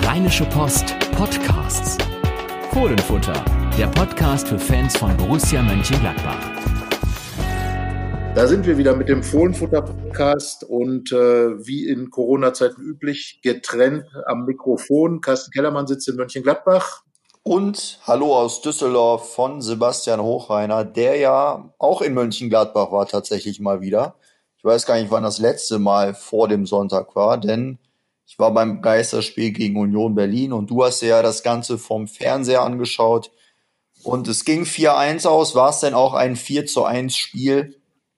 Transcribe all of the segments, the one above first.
Rheinische Post Podcasts. Fohlenfutter, der Podcast für Fans von Borussia Mönchengladbach. Da sind wir wieder mit dem Fohlenfutter-Podcast und wie in Corona-Zeiten üblich getrennt am Mikrofon. Carsten Kellermann sitzt in Mönchengladbach. Und hallo aus Düsseldorf von Sebastian Hochreiner, der ja auch in Mönchengladbach war tatsächlich mal wieder. Ich weiß gar nicht, wann das letzte Mal vor dem Sonntag war, denn ich war beim Geisterspiel gegen Union Berlin und du hast dir ja das Ganze vom Fernseher angeschaut. Und es ging 4-1 aus. War es denn auch ein 4-1 Spiel?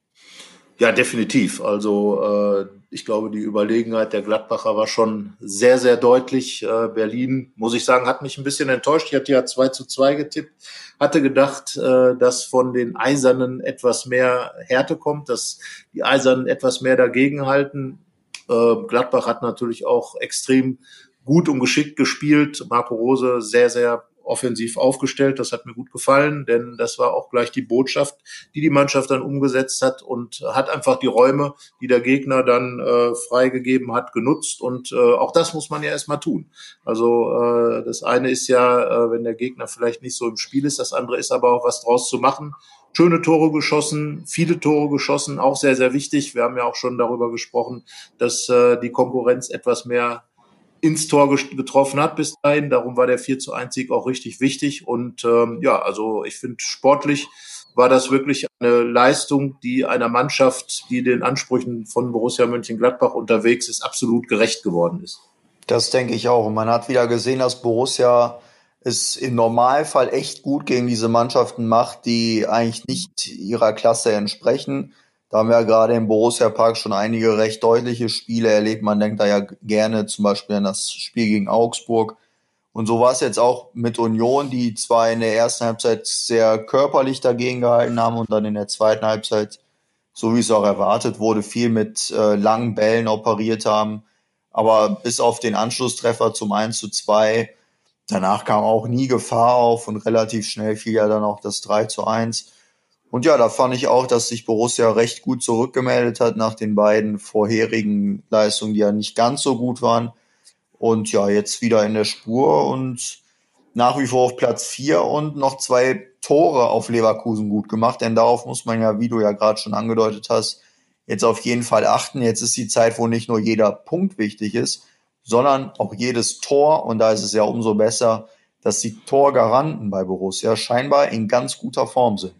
Ja, definitiv. Also ich glaube, die Überlegenheit der Gladbacher war schon sehr, sehr deutlich. Berlin, muss ich sagen, hat mich ein bisschen enttäuscht. Ich hatte ja 2-2 getippt, hatte gedacht, dass von den Eisernen etwas mehr Härte kommt, dass die Eisernen etwas mehr dagegenhalten. Gladbach hat natürlich auch extrem gut und geschickt gespielt. Marco Rose sehr, sehr offensiv aufgestellt. Das hat mir gut gefallen, denn das war auch gleich die Botschaft, die die Mannschaft dann umgesetzt hat und hat einfach die Räume, die der Gegner dann freigegeben hat, genutzt. Und auch das muss man ja erstmal tun. Also das eine ist ja, wenn der Gegner vielleicht nicht so im Spiel ist, das andere ist aber auch, was draus zu machen. Schöne Tore geschossen, viele Tore geschossen, auch sehr, sehr wichtig. Wir haben ja auch schon darüber gesprochen, dass die Konkurrenz etwas mehr ins Tor getroffen hat bis dahin. Darum war der 4-1-Sieg auch richtig wichtig. Und also ich finde, sportlich war das wirklich eine Leistung, die einer Mannschaft, die den Ansprüchen von Borussia Mönchengladbach unterwegs ist, absolut gerecht geworden ist. Das denke ich auch. Und man hat wieder gesehen, dass Borussia es im Normalfall echt gut gegen diese Mannschaften macht, die eigentlich nicht ihrer Klasse entsprechen. Da haben wir ja gerade im Borussia-Park schon einige recht deutliche Spiele erlebt. Man denkt da ja gerne zum Beispiel an das Spiel gegen Augsburg. Und so war es jetzt auch mit Union, die zwar in der ersten Halbzeit sehr körperlich dagegen gehalten haben und dann in der zweiten Halbzeit, so wie es auch erwartet wurde, viel mit langen Bällen operiert haben. Aber bis auf den Anschlusstreffer zum 1-2, danach kam auch nie Gefahr auf und relativ schnell fiel ja dann auch das 3-1. Und ja, da fand ich auch, dass sich Borussia recht gut zurückgemeldet hat nach den beiden vorherigen Leistungen, die ja nicht ganz so gut waren. Und ja, jetzt wieder in der Spur und nach wie vor auf Platz 4 und noch 2 Tore auf Leverkusen gut gemacht. Denn darauf muss man ja, wie du ja gerade schon angedeutet hast, jetzt auf jeden Fall achten. Jetzt ist die Zeit, wo nicht nur jeder Punkt wichtig ist, sondern auch jedes Tor. Und da ist es ja umso besser, dass die Torgaranten bei Borussia scheinbar in ganz guter Form sind.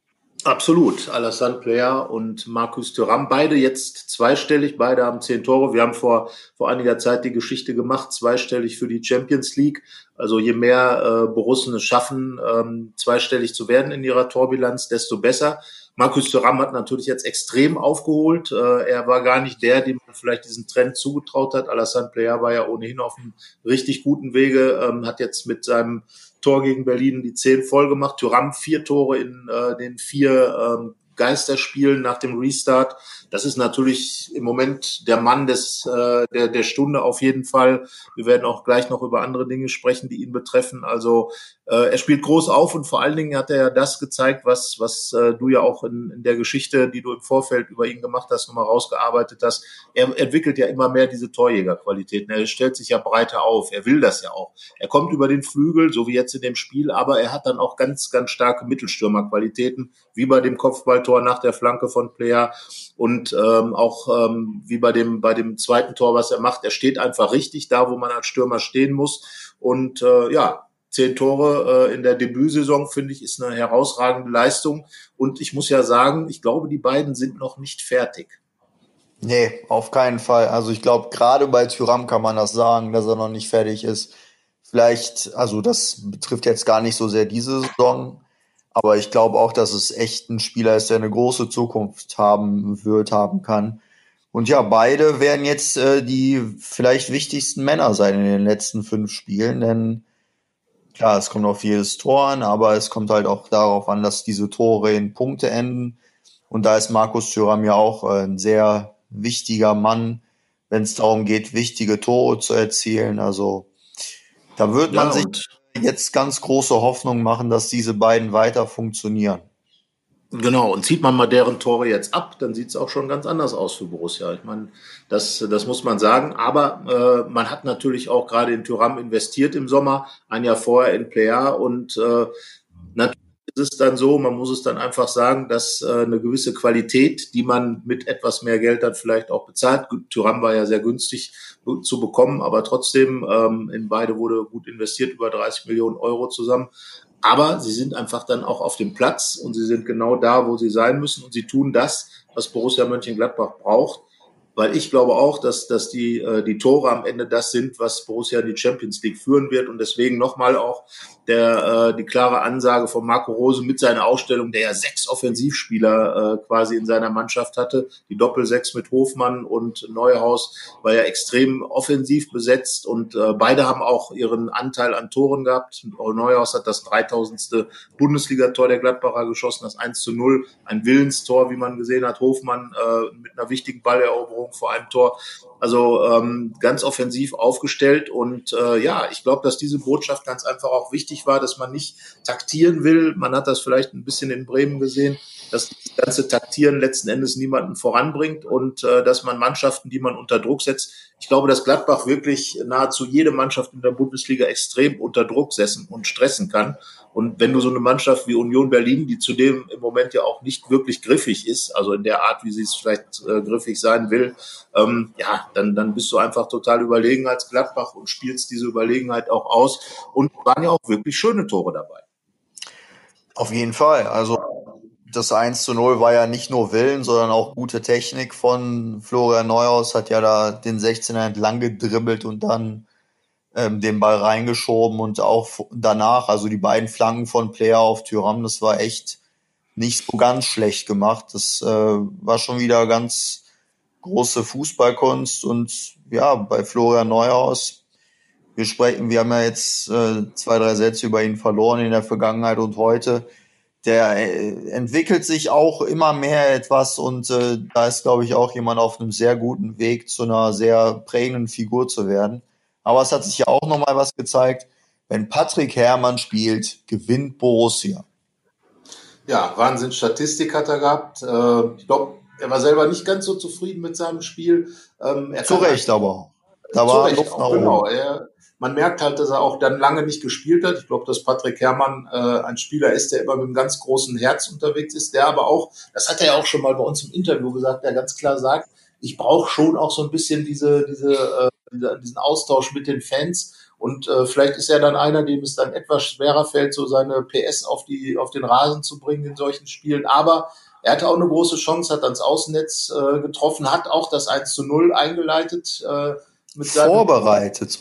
Absolut. Alassane Plea und Marcus Thuram, beide jetzt zweistellig, beide haben 10 Tore. Wir haben vor einiger Zeit die Geschichte gemacht, zweistellig für die Champions League. Also je mehr Borussen es schaffen, zweistellig zu werden in ihrer Torbilanz, desto besser. Marcus Thuram hat natürlich jetzt extrem aufgeholt. Er war gar nicht der, dem man vielleicht diesen Trend zugetraut hat. Alassane Plea war ja ohnehin auf einem richtig guten Wege, hat jetzt mit seinem Tor gegen Berlin die 10 voll gemacht. Thuram 4 Tore in den 4 Geisterspielen nach dem Restart. Das ist natürlich im Moment der Mann der Stunde auf jeden Fall. Wir werden auch gleich noch über andere Dinge sprechen, die ihn betreffen. Also er spielt groß auf und vor allen Dingen hat er ja das gezeigt, was du ja auch in der Geschichte, die du im Vorfeld über ihn gemacht hast, nochmal rausgearbeitet hast. Er entwickelt ja immer mehr diese Torjägerqualitäten. Er stellt sich ja breiter auf. Er will das ja auch. Er kommt über den Flügel, so wie jetzt in dem Spiel, aber er hat dann auch ganz, ganz starke Mittelstürmerqualitäten, wie bei dem Kopfballtor nach der Flanke von Plea und wie bei dem zweiten Tor, was er macht. Er steht einfach richtig da, wo man als Stürmer stehen muss und 10 Tore in der Debütsaison, finde ich, ist eine herausragende Leistung. Und ich muss ja sagen, ich glaube, die beiden sind noch nicht fertig. Nee, auf keinen Fall. Also ich glaube, gerade bei Thuram kann man das sagen, dass er noch nicht fertig ist. Vielleicht, also das betrifft jetzt gar nicht so sehr diese Saison, aber ich glaube auch, dass es echt ein Spieler ist, der eine große Zukunft haben kann. Und ja, beide werden jetzt die vielleicht wichtigsten Männer sein in den letzten 5 Spielen, denn klar, es kommt auf jedes Tor an, aber es kommt halt auch darauf an, dass diese Tore in Punkte enden. Und da ist Marcus Thuram ja auch ein sehr wichtiger Mann, wenn es darum geht, wichtige Tore zu erzielen. Also da wird man sich jetzt ganz große Hoffnung machen, dass diese beiden weiter funktionieren. Genau, und zieht man mal deren Tore jetzt ab, dann sieht es auch schon ganz anders aus für Borussia. Ich meine, das muss man sagen. Aber man hat natürlich auch gerade in Thuram investiert im Sommer, ein Jahr vorher in Plea. Und natürlich ist es dann so, man muss es dann einfach sagen, dass eine gewisse Qualität, die man mit etwas mehr Geld dann vielleicht auch bezahlt. Thuram war ja sehr günstig zu bekommen, aber trotzdem in beide wurde gut investiert, über 30 Millionen Euro zusammen. Aber sie sind einfach dann auch auf dem Platz und sie sind genau da, wo sie sein müssen und sie tun das, was Borussia Mönchengladbach braucht. Weil ich glaube auch, dass die Tore am Ende das sind, was Borussia in die Champions League führen wird. Und deswegen nochmal auch die klare Ansage von Marco Rose mit seiner Ausstellung, der ja 6 Offensivspieler quasi in seiner Mannschaft hatte. Die Doppelsechs mit Hofmann und Neuhaus war ja extrem offensiv besetzt und beide haben auch ihren Anteil an Toren gehabt. Neuhaus hat das 3000. Bundesligator der Gladbacher geschossen, das 1:0, ein Willenstor, wie man gesehen hat. Hofmann mit einer wichtigen Balleroberung vor einem Tor. Also ganz offensiv aufgestellt und ja, ich glaube, dass diese Botschaft ganz einfach auch wichtig war, dass man nicht taktieren will. Man hat das vielleicht ein bisschen in Bremen gesehen, dass das ganze Taktieren letzten Endes niemanden voranbringt und dass man Mannschaften, die man unter Druck setzt, ich glaube, dass Gladbach wirklich nahezu jede Mannschaft in der Bundesliga extrem unter Druck setzen und stressen kann. Und wenn du so eine Mannschaft wie Union Berlin, die zudem im Moment ja auch nicht wirklich griffig ist, also in der Art, wie sie es vielleicht griffig sein will, ja, dann bist du einfach total überlegen als Gladbach und spielst diese Überlegenheit auch aus. Und waren ja auch wirklich schöne Tore dabei. Auf jeden Fall. Also das 1:0 war ja nicht nur Willen, sondern auch gute Technik von Florian Neuhaus, hat ja da den 16er entlang gedribbelt und dann den Ball reingeschoben und auch danach, also die beiden Flanken von Player auf Thuram, das war echt nicht so ganz schlecht gemacht. Das war schon wieder ganz große Fußballkunst und ja, bei Florian Neuhaus, wir haben ja jetzt 2-3 Sätze über ihn verloren in der Vergangenheit und heute. Der entwickelt sich auch immer mehr etwas und da ist, glaube ich, auch jemand auf einem sehr guten Weg, zu einer sehr prägenden Figur zu werden. Aber es hat sich ja auch nochmal was gezeigt, wenn Patrick Herrmann spielt, gewinnt Borussia. Ja, Wahnsinn-Statistik hat er gehabt. Ich glaube, er war selber nicht ganz so zufrieden mit seinem Spiel. Zu Recht aber auch. Da war Luft nach oben. Genau. Man merkt halt, dass er auch dann lange nicht gespielt hat. Ich glaube, dass Patrick Herrmann ein Spieler ist, der immer mit einem ganz großen Herz unterwegs ist, der aber auch, das hat er ja auch schon mal bei uns im Interview gesagt, der ganz klar sagt, ich brauche schon auch so ein bisschen diesen Austausch mit den Fans. Und vielleicht ist er dann einer, dem es dann etwas schwerer fällt, so seine PS auf den Rasen zu bringen in solchen Spielen. Aber er hatte auch eine große Chance, hat ans Außennetz getroffen, hat auch das 1:0 eingeleitet. Vorbereitet,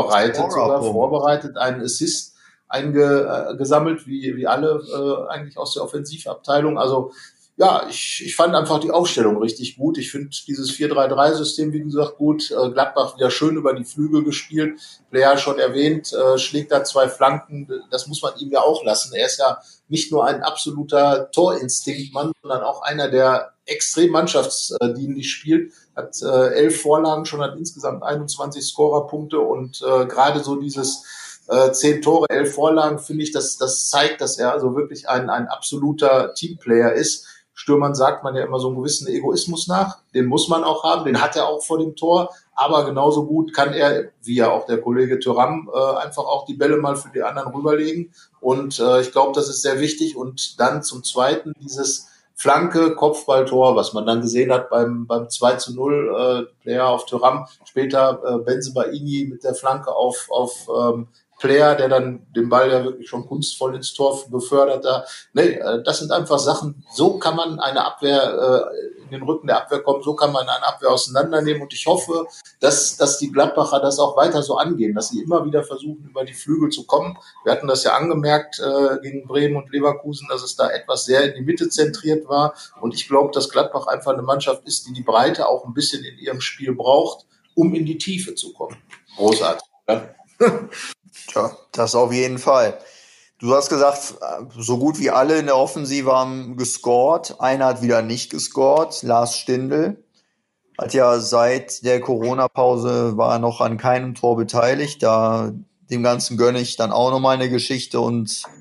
einen Assist eingesammelt, wie alle eigentlich aus der Offensivabteilung. Also ja, ich fand einfach die Aufstellung richtig gut. Ich finde dieses 4-3-3-System, wie gesagt, gut. Gladbach wieder schön über die Flügel gespielt. Player schon erwähnt, schlägt da 2 Flanken. Das muss man ihm ja auch lassen. Er ist ja nicht nur ein absoluter Torinstinktmann, sondern auch einer, der extrem mannschaftsdienlich spielt. Hat 11 Vorlagen, schon hat insgesamt 21 Scorerpunkte und gerade so dieses 10 Tore, 11 Vorlagen, finde ich, das zeigt, dass er also wirklich ein absoluter Teamplayer ist. Stürmern sagt man ja immer so einen gewissen Egoismus nach. Den muss man auch haben, den hat er auch vor dem Tor. Aber genauso gut kann er, wie ja auch der Kollege Thuram, einfach auch die Bälle mal für die anderen rüberlegen. Und ich glaube, das ist sehr wichtig. Und dann zum Zweiten dieses Flanke, Kopfballtor, was man dann gesehen hat beim 2:0, Player auf Thuram. Später Bensebaini mit der Flanke auf Player, der dann den Ball ja wirklich schon kunstvoll ins Tor befördert. Das sind einfach Sachen, so kann man eine Abwehr in den Rücken der Abwehr kommen, so kann man eine Abwehr auseinandernehmen und ich hoffe, dass die Gladbacher das auch weiter so angehen, dass sie immer wieder versuchen, über die Flügel zu kommen. Wir hatten das ja angemerkt gegen Bremen und Leverkusen, dass es da etwas sehr in die Mitte zentriert war und ich glaube, dass Gladbach einfach eine Mannschaft ist, die Breite auch ein bisschen in ihrem Spiel braucht, um in die Tiefe zu kommen. Großartig. Ja? Tja, das auf jeden Fall. Du hast gesagt, so gut wie alle in der Offensive haben gescored. Einer hat wieder nicht gescored, Lars Stindl. Hat ja seit der Corona-Pause war er noch an keinem Tor beteiligt. Dem Ganzen gönne ich dann auch nochmal eine Geschichte und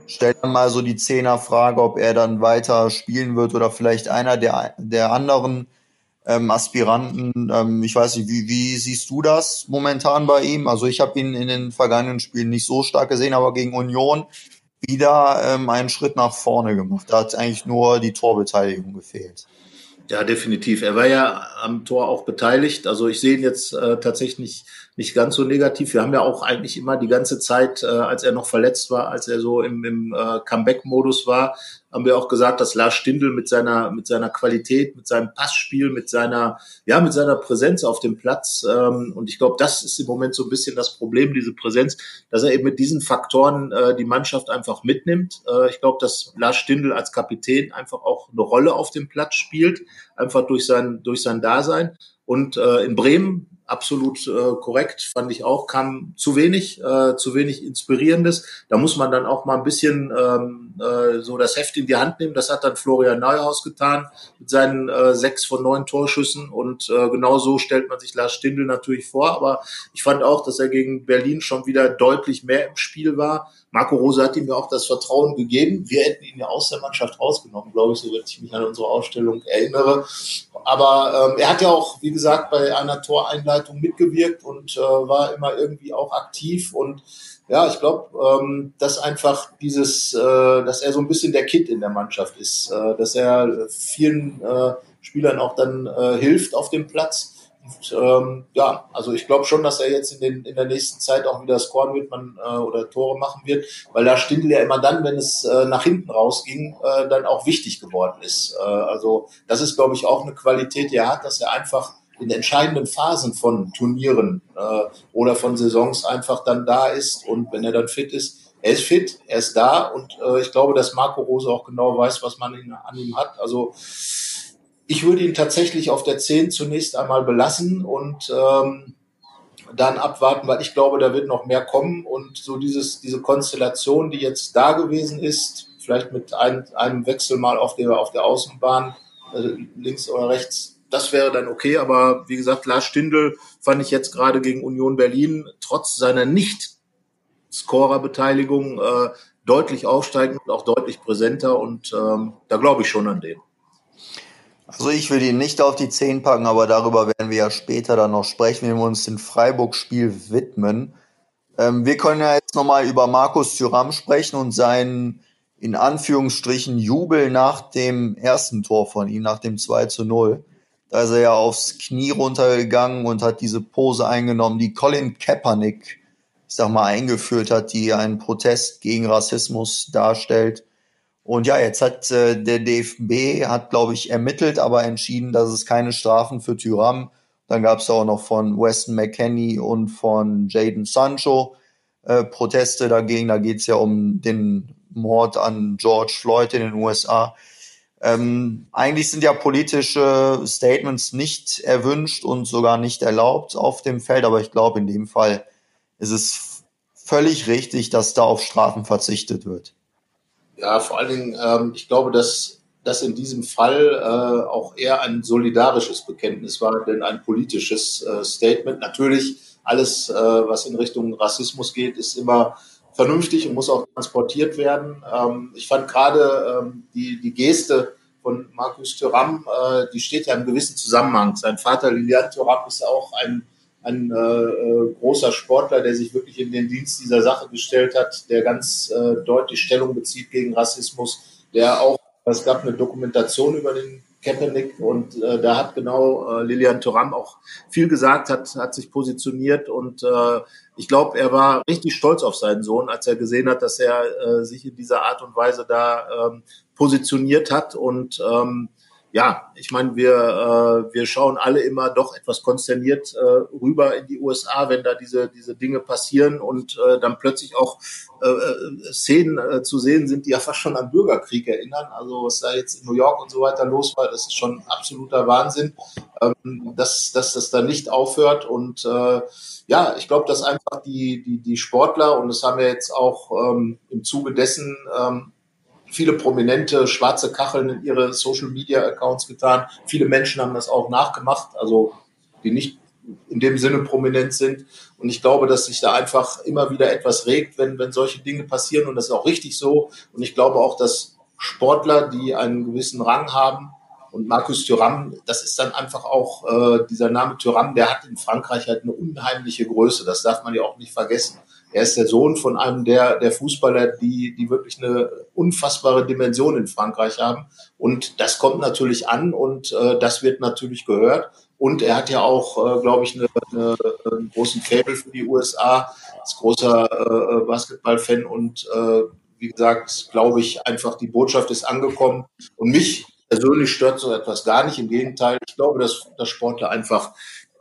stellt dann mal so die Zehnerfrage, ob er dann weiter spielen wird oder vielleicht einer der anderen Aspiranten. Ich weiß nicht, wie siehst du das momentan bei ihm? Also ich habe ihn in den vergangenen Spielen nicht so stark gesehen, aber gegen Union wieder einen Schritt nach vorne gemacht. Da hat eigentlich nur die Torbeteiligung gefehlt. Ja, definitiv. Er war ja am Tor auch beteiligt. Also ich sehe ihn jetzt tatsächlich nicht ganz so negativ. Wir haben ja auch eigentlich immer die ganze Zeit, als er noch verletzt war, als er so im Comeback-Modus war, haben wir auch gesagt, dass Lars Stindl mit seiner Qualität, mit seinem Passspiel, mit seiner Präsenz auf dem Platz, und ich glaube, das ist im Moment so ein bisschen das Problem, diese Präsenz, dass er eben mit diesen Faktoren die Mannschaft einfach mitnimmt. Ich glaube, dass Lars Stindl als Kapitän einfach auch eine Rolle auf dem Platz spielt, einfach durch sein Dasein. Und in Bremen absolut korrekt, fand ich auch, kam zu wenig Inspirierendes. Da muss man dann auch mal ein bisschen so das Heft in die Hand nehmen. Das hat dann Florian Neuhaus getan mit seinen 6 von 9 Torschüssen. Und genau so stellt man sich Lars Stindl natürlich vor. Aber ich fand auch, dass er gegen Berlin schon wieder deutlich mehr im Spiel war. Marco Rose hat ihm ja auch das Vertrauen gegeben. Wir hätten ihn ja aus der Mannschaft rausgenommen, glaube ich, so wenn ich mich an unsere Ausstellung erinnere. Aber er hat ja auch, wie gesagt, bei einer Toreinleitung mitgewirkt und war immer irgendwie auch aktiv. Und ja, ich glaube, dass einfach dass er so ein bisschen der Kid in der Mannschaft ist, dass er vielen Spielern auch dann hilft auf dem Platz. Und, ja, also ich glaube schon, dass er jetzt in der nächsten Zeit auch wieder scoren wird, oder Tore machen wird, weil da Stindl ja immer dann, wenn es nach hinten rausging, dann auch wichtig geworden ist. Also das ist, glaube ich, auch eine Qualität, die er hat, dass er einfach in entscheidenden Phasen von Turnieren oder von Saisons einfach dann da ist, und wenn er dann fit ist, er ist fit, er ist da, und ich glaube, dass Marco Rose auch genau weiß, was man an ihm hat. Also ich würde ihn tatsächlich auf der 10 zunächst einmal belassen und dann abwarten, weil ich glaube, da wird noch mehr kommen, und so diese Konstellation, die jetzt da gewesen ist, vielleicht mit einem Wechsel mal auf der Außenbahn, links oder rechts, das wäre dann okay. Aber wie gesagt, Lars Stindl fand ich jetzt gerade gegen Union Berlin trotz seiner Nicht-Scorer-Beteiligung deutlich aufsteigend und auch deutlich präsenter, und da glaube ich schon an den. Also ich will ihn nicht auf die 10 packen, aber darüber werden wir ja später dann noch sprechen, wenn wir uns dem Freiburg-Spiel widmen. Wir können ja jetzt nochmal über Markus Thuram sprechen und seinen, in Anführungsstrichen, Jubel nach dem ersten Tor von ihm, nach dem 2:0. Da ist er ja aufs Knie runtergegangen und hat diese Pose eingenommen, die Colin Kaepernick, ich sag mal, eingeführt hat, die einen Protest gegen Rassismus darstellt. Und ja, jetzt hat der DFB, glaube ich, ermittelt, aber entschieden, dass es keine Strafen für Thuram. Dann gab es auch noch von Weston McKennie und von Jadon Sancho Proteste dagegen. Da geht es ja um den Mord an George Floyd in den USA. Eigentlich sind ja politische Statements nicht erwünscht und sogar nicht erlaubt auf dem Feld, aber ich glaube, in dem Fall ist es völlig richtig, dass da auf Strafen verzichtet wird. Ja, vor allen Dingen, ich glaube, dass das in diesem Fall auch eher ein solidarisches Bekenntnis war, denn ein politisches Statement. Natürlich, alles, was in Richtung Rassismus geht, ist immer vernünftig und muss auch transportiert werden. Ich fand gerade die Geste von Markus Thuram, die steht ja im gewissen Zusammenhang. Sein Vater Lilian Thuram ist ja auch ein großer Sportler, der sich wirklich in den Dienst dieser Sache gestellt hat, der ganz deutlich Stellung bezieht gegen Rassismus, der auch, es gab eine Dokumentation über den Kaepernick, und da hat genau Lilian Thuram auch viel gesagt, hat sich positioniert, und ich glaube, er war richtig stolz auf seinen Sohn, als er gesehen hat, dass er sich in dieser Art und Weise da positioniert hat. Und ja, ich meine, wir schauen alle immer doch etwas konsterniert rüber in die USA, wenn da diese Dinge passieren, und dann plötzlich auch Szenen zu sehen sind, die ja fast schon an Bürgerkrieg erinnern. Also was da jetzt in New York und so weiter los war, das ist schon absoluter Wahnsinn, dass das da nicht aufhört. Und ja, ich glaube, dass einfach die Sportler, und das haben wir jetzt auch im Zuge dessen viele prominente schwarze Kacheln in ihre Social-Media-Accounts getan. Viele Menschen haben das auch nachgemacht, also die nicht in dem Sinne prominent sind. Und ich glaube, dass sich da einfach immer wieder etwas regt, wenn solche Dinge passieren. Und das ist auch richtig so. Und ich glaube auch, dass Sportler, die einen gewissen Rang haben, und Marcus Thuram, das ist dann einfach auch, dieser Name Thuram, der hat in Frankreich halt eine unheimliche Größe. Das darf man ja auch nicht vergessen. Er ist der Sohn von einem der Fußballer, die wirklich eine unfassbare Dimension in Frankreich haben. Und das kommt natürlich an und das wird natürlich gehört. Und er hat ja auch, glaube ich, einen großen Faible für die USA, ist großer Basketball-Fan und wie gesagt, glaube ich, einfach die Botschaft ist angekommen. Und mich persönlich stört so etwas gar nicht. Im Gegenteil, ich glaube, dass Sportler einfach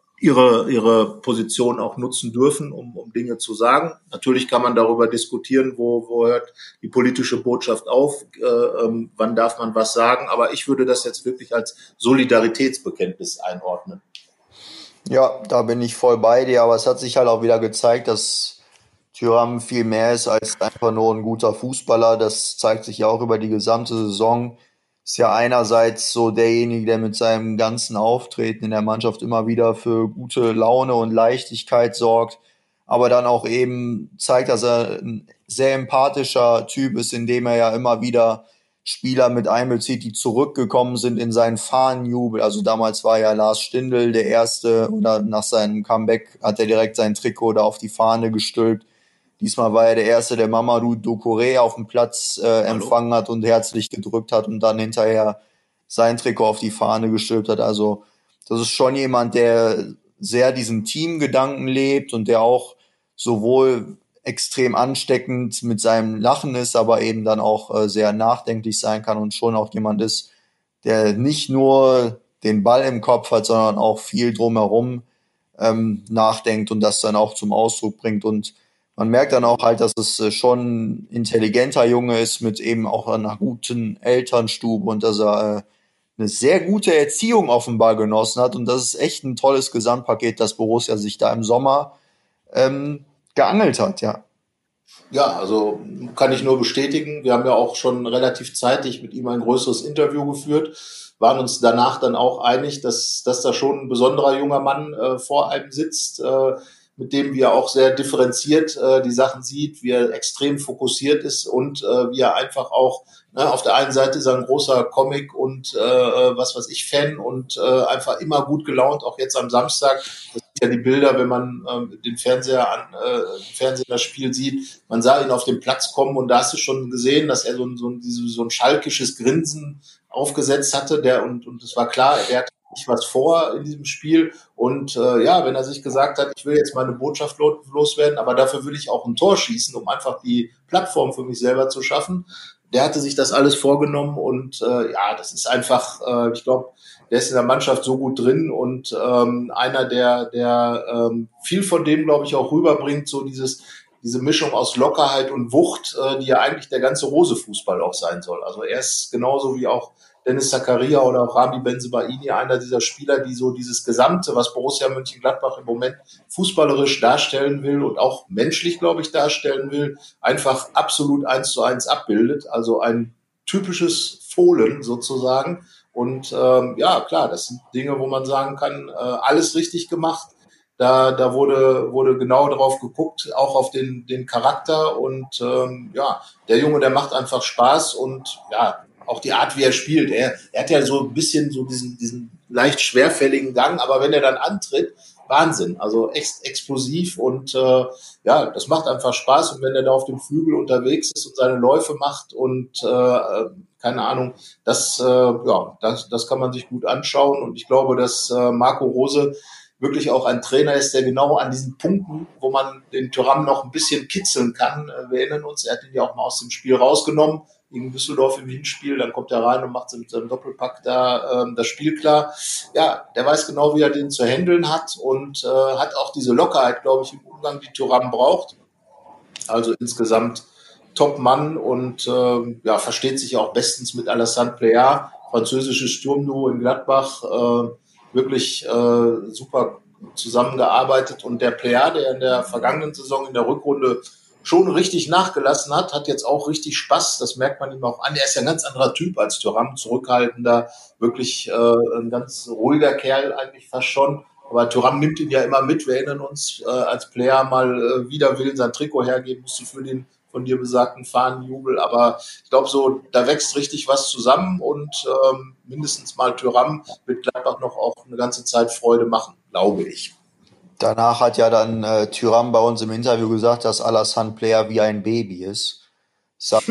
ihre Position auch nutzen dürfen, um Dinge zu sagen. Natürlich kann man darüber diskutieren, wo hört die politische Botschaft auf, wann darf man was sagen. Aber ich würde das jetzt wirklich als Solidaritätsbekenntnis einordnen. Ja, da bin ich voll bei dir, aber es hat sich halt auch wieder gezeigt, dass Thuram viel mehr ist als einfach nur ein guter Fußballer. Das zeigt sich ja auch über die gesamte Saison. Ist ja einerseits so derjenige, der mit seinem ganzen Auftreten in der Mannschaft immer wieder für gute Laune und Leichtigkeit sorgt, aber dann auch eben zeigt, dass er ein sehr empathischer Typ ist, indem er ja immer wieder Spieler mit einbezieht, die zurückgekommen sind in seinen Fahnenjubel. Also damals war ja Lars Stindl der Erste, oder nach seinem Comeback hat er direkt sein Trikot da auf die Fahne gestülpt. Diesmal war er der Erste, der Mamadou Doucouré auf dem Platz empfangen hat und herzlich gedrückt hat und dann hinterher sein Trikot auf die Fahne gestülpt hat. Also das ist schon jemand, der sehr diesen Teamgedanken lebt und der auch sowohl extrem ansteckend mit seinem Lachen ist, aber eben dann auch sehr nachdenklich sein kann und schon auch jemand ist, der nicht nur den Ball im Kopf hat, sondern auch viel drumherum nachdenkt und das dann auch zum Ausdruck bringt. Und man merkt dann auch halt, dass es schon ein intelligenter Junge ist mit eben auch einer guten Elternstube und dass er eine sehr gute Erziehung offenbar genossen hat. Und das ist echt ein tolles Gesamtpaket, dass Borussia sich da im Sommer geangelt hat, ja. Ja, also kann ich nur bestätigen. Wir haben ja auch schon relativ zeitig mit ihm ein größeres Interview geführt, waren uns danach dann auch einig, dass da schon ein besonderer junger Mann vor einem sitzt, mit dem wir auch sehr differenziert die Sachen sieht, wie er extrem fokussiert ist und wie er einfach auch, auf der einen Seite ist er ein großer Comic und was weiß ich Fan und einfach immer gut gelaunt, auch jetzt am Samstag. Das sind ja die Bilder, wenn man den Fernseher das Spiel sieht. Man sah ihn auf den Platz kommen und da hast du schon gesehen, dass er so ein schalkisches Grinsen aufgesetzt hatte, und es war klar, er hat nicht was vor in diesem Spiel und wenn er sich gesagt hat, ich will jetzt meine Botschaft loswerden, aber dafür will ich auch ein Tor schießen, um einfach die Plattform für mich selber zu schaffen. Der hatte sich das alles vorgenommen und das ist einfach, ich glaube, der ist in der Mannschaft so gut drin und einer, der viel von dem, glaube ich, auch rüberbringt, so diese Mischung aus Lockerheit und Wucht, die ja eigentlich der ganze Rose-Fußball auch sein soll. Also er ist genauso wie auch Dennis Zakaria oder auch Rami Bensebaini, einer dieser Spieler, die so dieses Gesamte, was Borussia Mönchengladbach im Moment fußballerisch darstellen will und auch menschlich, glaube ich, darstellen will, einfach absolut 1:1 abbildet. Also ein typisches Fohlen sozusagen. Und klar, das sind Dinge, wo man sagen kann, alles richtig gemacht. Da wurde genau drauf geguckt, auch auf den Charakter. Und der Junge, der macht einfach Spaß und auch die Art, wie er spielt. Er hat ja so ein bisschen so diesen leicht schwerfälligen Gang, aber wenn er dann antritt, Wahnsinn. Also echt explosiv und das macht einfach Spaß. Und wenn er da auf dem Flügel unterwegs ist und seine Läufe macht und keine Ahnung, das kann man sich gut anschauen. Und ich glaube, dass Marco Rose wirklich auch ein Trainer ist, der genau an diesen Punkten, wo man den Thuram noch ein bisschen kitzeln kann, wir erinnern uns, er hat ihn ja auch mal aus dem Spiel rausgenommen, gegen Düsseldorf im Hinspiel, dann kommt er rein und macht mit seinem Doppelpack da das Spiel klar. Ja, der weiß genau, wie er den zu handeln hat und hat auch diese Lockerheit, glaube ich, im Umgang, die Thuram braucht. Also insgesamt Top-Mann und versteht sich auch bestens mit Alassane Plea, französisches Sturmduo in Gladbach, wirklich super zusammengearbeitet. Und der Plea, der in der vergangenen Saison in der Rückrunde schon richtig nachgelassen hat jetzt auch richtig Spaß. Das merkt man ihm auch an. Er ist ja ein ganz anderer Typ als Thuram, zurückhaltender, wirklich ein ganz ruhiger Kerl eigentlich fast schon. Aber Thuram nimmt ihn ja immer mit. Wir erinnern uns, als Player mal wider Willen sein Trikot hergeben musste für den von dir besagten Fahnenjubel. Aber ich glaube so, da wächst richtig was zusammen und mindestens mal Thuram wird Gladbach noch auch eine ganze Zeit Freude machen, glaube ich. Danach hat ja dann Thuram bei uns im Interview gesagt, dass Alassane Player wie ein Baby ist. Sagt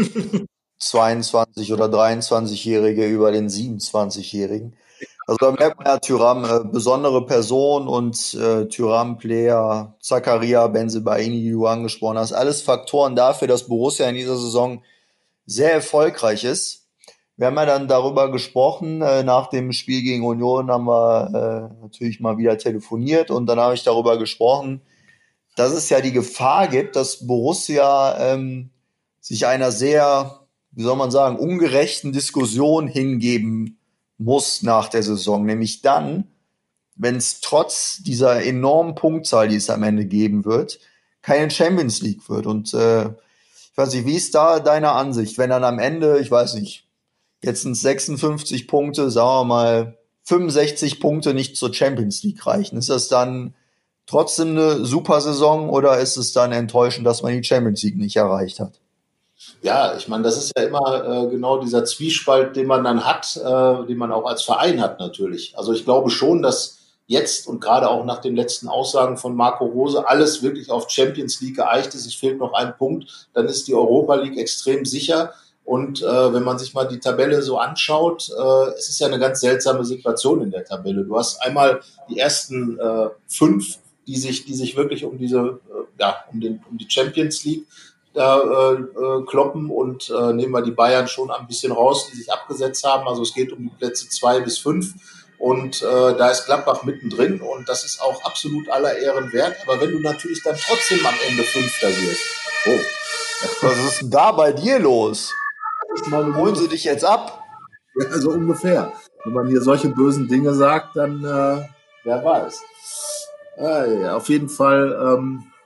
22- oder 23-Jährige über den 27-Jährigen. Also da merkt man ja Thuram, besondere Person und Thuram, Player, Zakaria, Bensebaini, die du angesprochen hast. Alles Faktoren dafür, dass Borussia in dieser Saison sehr erfolgreich ist. Wir haben ja dann darüber gesprochen, nach dem Spiel gegen Union haben wir natürlich mal wieder telefoniert und dann habe ich darüber gesprochen, dass es ja die Gefahr gibt, dass Borussia sich einer sehr, wie soll man sagen, ungerechten Diskussion hingeben muss nach der Saison. Nämlich dann, wenn es trotz dieser enormen Punktzahl, die es am Ende geben wird, keine Champions League wird. Und ich weiß nicht, wie ist da deine Ansicht, wenn dann am Ende, ich weiß nicht, jetzt sind es 56 Punkte, sagen wir mal 65 Punkte nicht zur Champions League reichen. Ist das dann trotzdem eine super Saison oder ist es dann enttäuschend, dass man die Champions League nicht erreicht hat? Ja, ich meine, das ist ja immer genau dieser Zwiespalt, den man dann hat, den man auch als Verein hat natürlich. Also ich glaube schon, dass jetzt und gerade auch nach den letzten Aussagen von Marco Rose alles wirklich auf Champions League geeicht ist. Es fehlt noch ein Punkt, dann ist die Europa League extrem sicher. Und wenn man sich mal die Tabelle so anschaut, es ist ja eine ganz seltsame Situation in der Tabelle. Du hast einmal die ersten 5, die sich wirklich um diese, um die Champions League kloppen und nehmen wir die Bayern schon ein bisschen raus, die sich abgesetzt haben. Also es geht um die Plätze 2 bis 5 und da ist Gladbach mittendrin und das ist auch absolut aller Ehren wert. Aber wenn du natürlich dann trotzdem am Ende Fünfter wirst, was ist denn da bei dir los? Holen sie dich jetzt ab? Ja, so ungefähr. Wenn man hier solche bösen Dinge sagt, dann wer weiß. Ja, auf jeden Fall.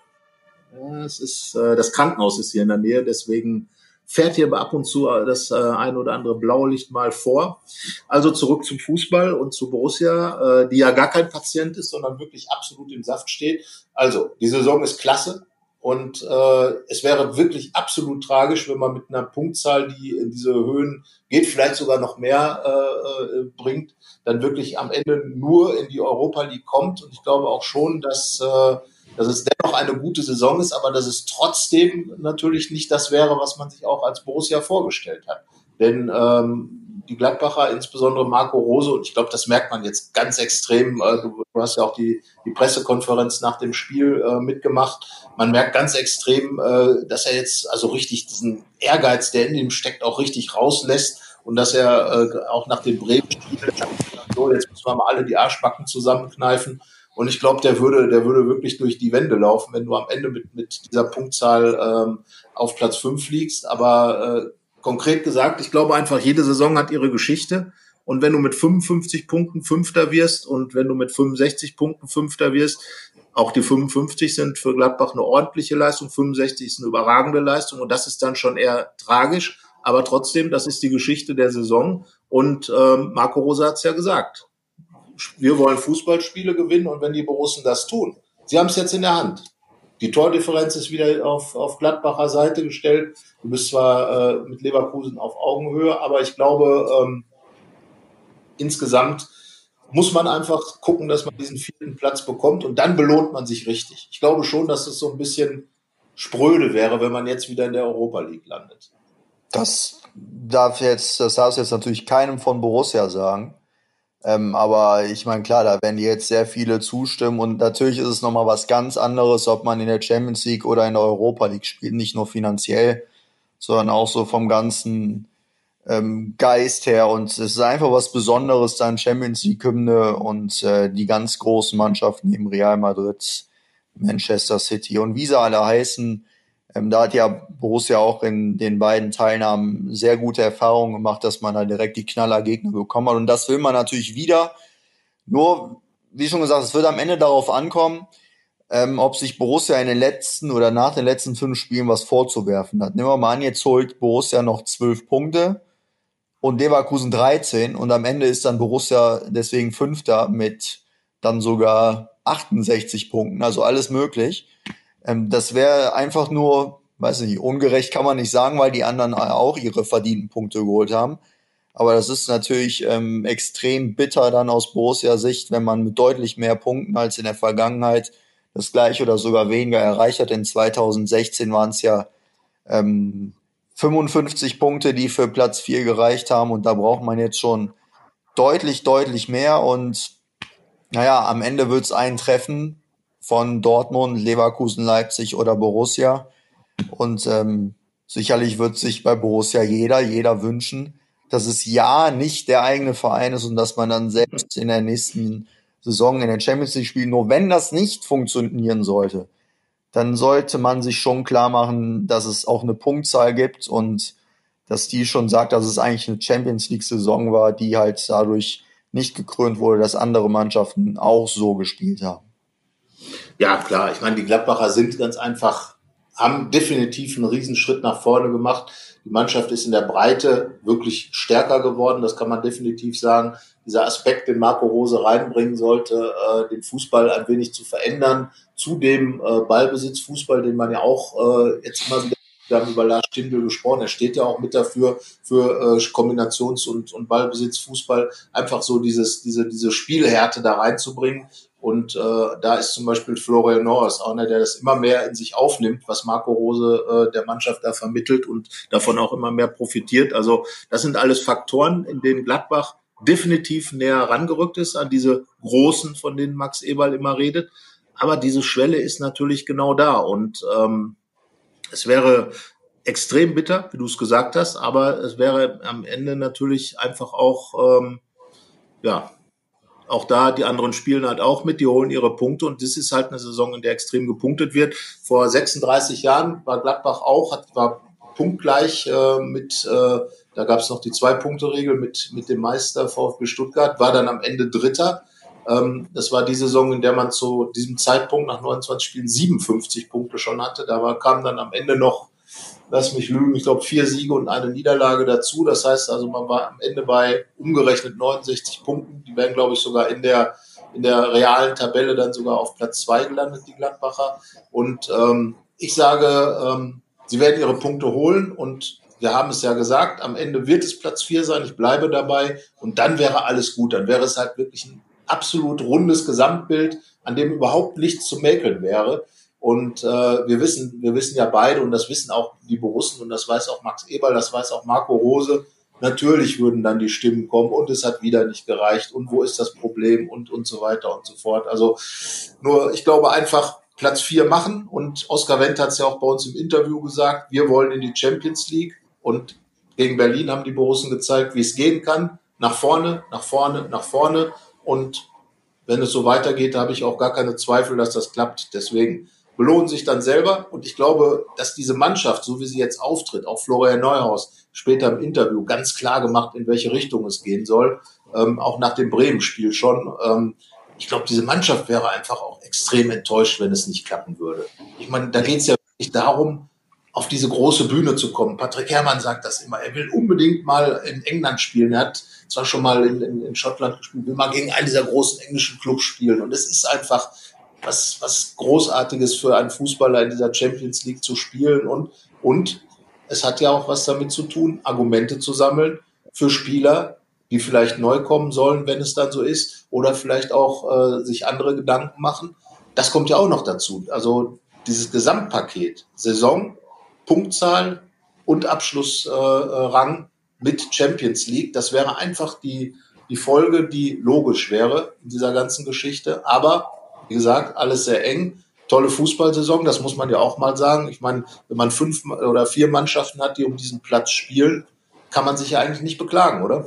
Es ist, das Krankenhaus ist hier in der Nähe, deswegen fährt hier ab und zu das ein oder andere Blaulicht mal vor. Also zurück zum Fußball und zu Borussia, die ja gar kein Patient ist, sondern wirklich absolut im Saft steht. Also, die Saison ist klasse und es wäre wirklich absolut tragisch, wenn man mit einer Punktzahl, die in diese Höhen geht, vielleicht sogar noch mehr bringt, dann wirklich am Ende nur in die Europa League kommt. Und ich glaube auch schon, dass es dennoch eine gute Saison ist, aber dass es trotzdem natürlich nicht das wäre, was man sich auch als Borussia vorgestellt hat. Denn die Gladbacher, insbesondere Marco Rose, und ich glaube, das merkt man jetzt ganz extrem, du hast ja auch die Pressekonferenz nach dem Spiel mitgemacht, man merkt ganz extrem, dass er jetzt also richtig diesen Ehrgeiz, der in ihm steckt, auch richtig rauslässt und dass er auch nach dem Bremen-Spiel so, jetzt müssen wir mal alle die Arschbacken zusammenkneifen. Und ich glaube, der würde wirklich durch die Wände laufen, wenn du am Ende mit dieser Punktzahl auf Platz 5 liegst. Aber konkret gesagt, ich glaube einfach, jede Saison hat ihre Geschichte. Und wenn du mit 55 Punkten Fünfter wirst und wenn du mit 65 Punkten Fünfter wirst, auch die 55 sind für Gladbach eine ordentliche Leistung, 65 ist eine überragende Leistung und das ist dann schon eher tragisch. Aber trotzdem, das ist die Geschichte der Saison. Und Marco Rose hat es ja gesagt. Wir wollen Fußballspiele gewinnen und wenn die Borussen das tun, sie haben es jetzt in der Hand. Die Tordifferenz ist wieder auf Gladbacher Seite gestellt. Du bist zwar mit Leverkusen auf Augenhöhe, aber ich glaube, insgesamt muss man einfach gucken, dass man diesen 4. Platz bekommt und dann belohnt man sich richtig. Ich glaube schon, dass es so ein bisschen spröde wäre, wenn man jetzt wieder in der Europa League landet. Das darfst du jetzt natürlich keinem von Borussia sagen. Aber ich meine, klar, da werden jetzt sehr viele zustimmen und natürlich ist es nochmal was ganz anderes, ob man in der Champions League oder in der Europa League spielt, nicht nur finanziell, sondern auch so vom ganzen Geist her und es ist einfach was Besonderes, dann Champions League-Hymne und die ganz großen Mannschaften neben Real Madrid, Manchester City und wie sie alle heißen, da hat ja Borussia auch in den beiden Teilnahmen sehr gute Erfahrungen gemacht, dass man da direkt die Knallergegner bekommen hat. Und das will man natürlich wieder. Nur, wie schon gesagt, es wird am Ende darauf ankommen, ob sich Borussia in den letzten oder nach den letzten 5 Spielen was vorzuwerfen hat. Nehmen wir mal an, jetzt holt Borussia noch 12 Punkte und Leverkusen 13 und am Ende ist dann Borussia deswegen Fünfter mit dann sogar 68 Punkten, also alles möglich. Das wäre einfach nur, weiß nicht, ungerecht kann man nicht sagen, weil die anderen auch ihre verdienten Punkte geholt haben. Aber das ist natürlich extrem bitter dann aus Borussia-Sicht, wenn man mit deutlich mehr Punkten als in der Vergangenheit das gleiche oder sogar weniger erreicht hat. In 2016 waren es ja 55 Punkte, die für Platz 4 gereicht haben. Und da braucht man jetzt schon deutlich, deutlich mehr. Und naja, am Ende wird es einen treffen von Dortmund, Leverkusen, Leipzig oder Borussia. Und sicherlich wird sich bei Borussia jeder wünschen, dass es ja nicht der eigene Verein ist und dass man dann selbst in der nächsten Saison in der Champions League spielt. Nur wenn das nicht funktionieren sollte, dann sollte man sich schon klar machen, dass es auch eine Punktzahl gibt und dass die schon sagt, dass es eigentlich eine Champions League-Saison war, die halt dadurch nicht gekrönt wurde, dass andere Mannschaften auch so gespielt haben. Ja, klar. Ich meine, die Gladbacher sind ganz einfach, haben definitiv einen Riesenschritt nach vorne gemacht. Die Mannschaft ist in der Breite wirklich stärker geworden, das kann man definitiv sagen. Dieser Aspekt, den Marco Rose reinbringen sollte, den Fußball ein wenig zu verändern, zu dem Ballbesitzfußball, den man ja auch jetzt immer wieder, wir haben über Lars Stindl gesprochen, er steht ja auch mit dafür, für Kombinations- und Ballbesitzfußball, einfach so diese Spielhärte da reinzubringen. Und da ist zum Beispiel Florian Neuhaus auch einer, der das immer mehr in sich aufnimmt, was Marco Rose der Mannschaft da vermittelt und davon auch immer mehr profitiert. Also das sind alles Faktoren, in denen Gladbach definitiv näher rangerückt ist an diese Großen, von denen Max Eberl immer redet. Aber diese Schwelle ist natürlich genau da. Und es wäre extrem bitter, wie du es gesagt hast, aber es wäre am Ende natürlich einfach auch, auch da, die anderen spielen halt auch mit, die holen ihre Punkte und das ist halt eine Saison, in der extrem gepunktet wird. Vor 36 Jahren war Gladbach auch, war punktgleich da gab es noch die 2-Punkte-Regel mit dem Meister VfB Stuttgart, war dann am Ende Dritter. Das war die Saison, in der man zu diesem Zeitpunkt nach 29 Spielen 57 Punkte schon hatte. Da kam dann am Ende noch, lass mich lügen, ich glaube 4 Siege und eine Niederlage dazu. Das heißt also, man war am Ende bei umgerechnet 69 Punkten. Die wären, glaube ich, sogar in der realen Tabelle dann sogar auf Platz 2 gelandet, die Gladbacher. Und ich sage, sie werden ihre Punkte holen und wir haben es ja gesagt, am Ende wird es Platz 4 sein, ich bleibe dabei und dann wäre alles gut. Dann wäre es halt wirklich ein absolut rundes Gesamtbild, an dem überhaupt nichts zu mäkeln wäre. Und wir wissen ja beide, und das wissen auch die Borussen, und das weiß auch Max Eberl, das weiß auch Marco Rose, natürlich würden dann die Stimmen kommen und es hat wieder nicht gereicht und wo ist das Problem und so weiter und so fort. Also nur, ich glaube einfach, Platz 4 machen, und Oskar Wendt hat es ja auch bei uns im Interview gesagt, wir wollen in die Champions League, und gegen Berlin haben die Borussen gezeigt, wie es gehen kann, nach vorne, nach vorne, nach vorne, und wenn es so weitergeht, da habe ich auch gar keine Zweifel, dass das klappt. Deswegen belohnen sich dann selber. Und ich glaube, dass diese Mannschaft, so wie sie jetzt auftritt, auch Florian Neuhaus später im Interview ganz klar gemacht, in welche Richtung es gehen soll, auch nach dem Bremen-Spiel schon. Ich glaube, diese Mannschaft wäre einfach auch extrem enttäuscht, wenn es nicht klappen würde. Ich meine, da geht es ja wirklich darum, auf diese große Bühne zu kommen. Patrick Herrmann sagt das immer. Er will unbedingt mal in England spielen. Er hat zwar schon mal in Schottland gespielt, will mal gegen einen dieser großen englischen Clubs spielen. Und es ist einfach was Großartiges für einen Fußballer in dieser Champions League zu spielen. Und es hat ja auch was damit zu tun, Argumente zu sammeln für Spieler, die vielleicht neu kommen sollen, wenn es dann so ist, oder vielleicht auch sich andere Gedanken machen. Das kommt ja auch noch dazu. Also dieses Gesamtpaket, Saison, Punktzahl und Abschlussrang mit Champions League, das wäre einfach die Folge, die logisch wäre in dieser ganzen Geschichte. Aber, wie gesagt, alles sehr eng. Tolle Fußballsaison, das muss man ja auch mal sagen. Ich meine, wenn man 5 oder 4 Mannschaften hat, die um diesen Platz spielen, kann man sich ja eigentlich nicht beklagen, oder?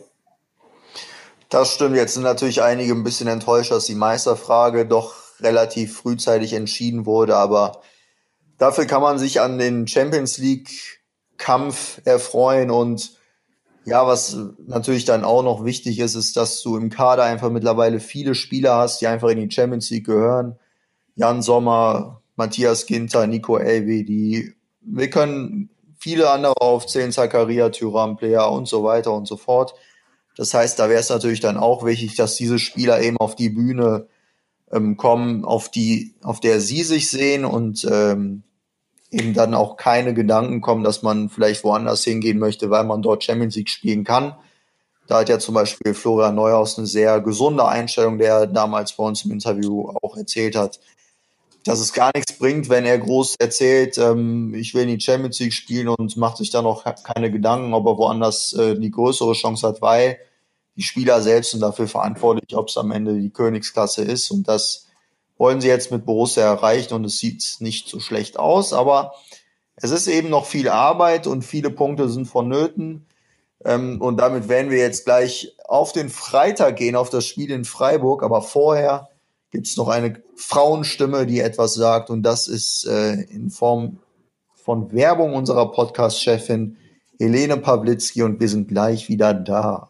Das stimmt. Jetzt sind natürlich einige ein bisschen enttäuscht, dass die Meisterfrage doch relativ frühzeitig entschieden wurde. Aber dafür kann man sich an den Champions League-Kampf erfreuen. Und ja, was natürlich dann auch noch wichtig ist, ist, dass du im Kader einfach mittlerweile viele Spieler hast, die einfach in die Champions League gehören. Jan Sommer, Matthias Ginter, Nico Elvedi. Wir können viele andere aufzählen, Zakaria, Thuram, Player und so weiter und so fort. Das heißt, da wäre es natürlich dann auch wichtig, dass diese Spieler eben auf die Bühne kommen, auf der sie sich sehen und eben dann auch keine Gedanken kommen, dass man vielleicht woanders hingehen möchte, weil man dort Champions League spielen kann. Da hat ja zum Beispiel Florian Neuhaus eine sehr gesunde Einstellung, der damals bei uns im Interview auch erzählt hat, dass es gar nichts bringt, wenn er groß erzählt, ich will in die Champions League spielen und macht sich dann auch keine Gedanken, ob er woanders die größere Chance hat, weil die Spieler selbst sind dafür verantwortlich, ob es am Ende die Königsklasse ist. Und das wollen sie jetzt mit Borussia erreichen und es sieht nicht so schlecht aus, aber es ist eben noch viel Arbeit und viele Punkte sind vonnöten. Und damit werden wir jetzt gleich auf den Freitag gehen, auf das Spiel in Freiburg. Aber vorher gibt es noch eine Frauenstimme, die etwas sagt. Und das ist in Form von Werbung unserer Podcast-Chefin Helene Pawlitzki. Und wir sind gleich wieder da.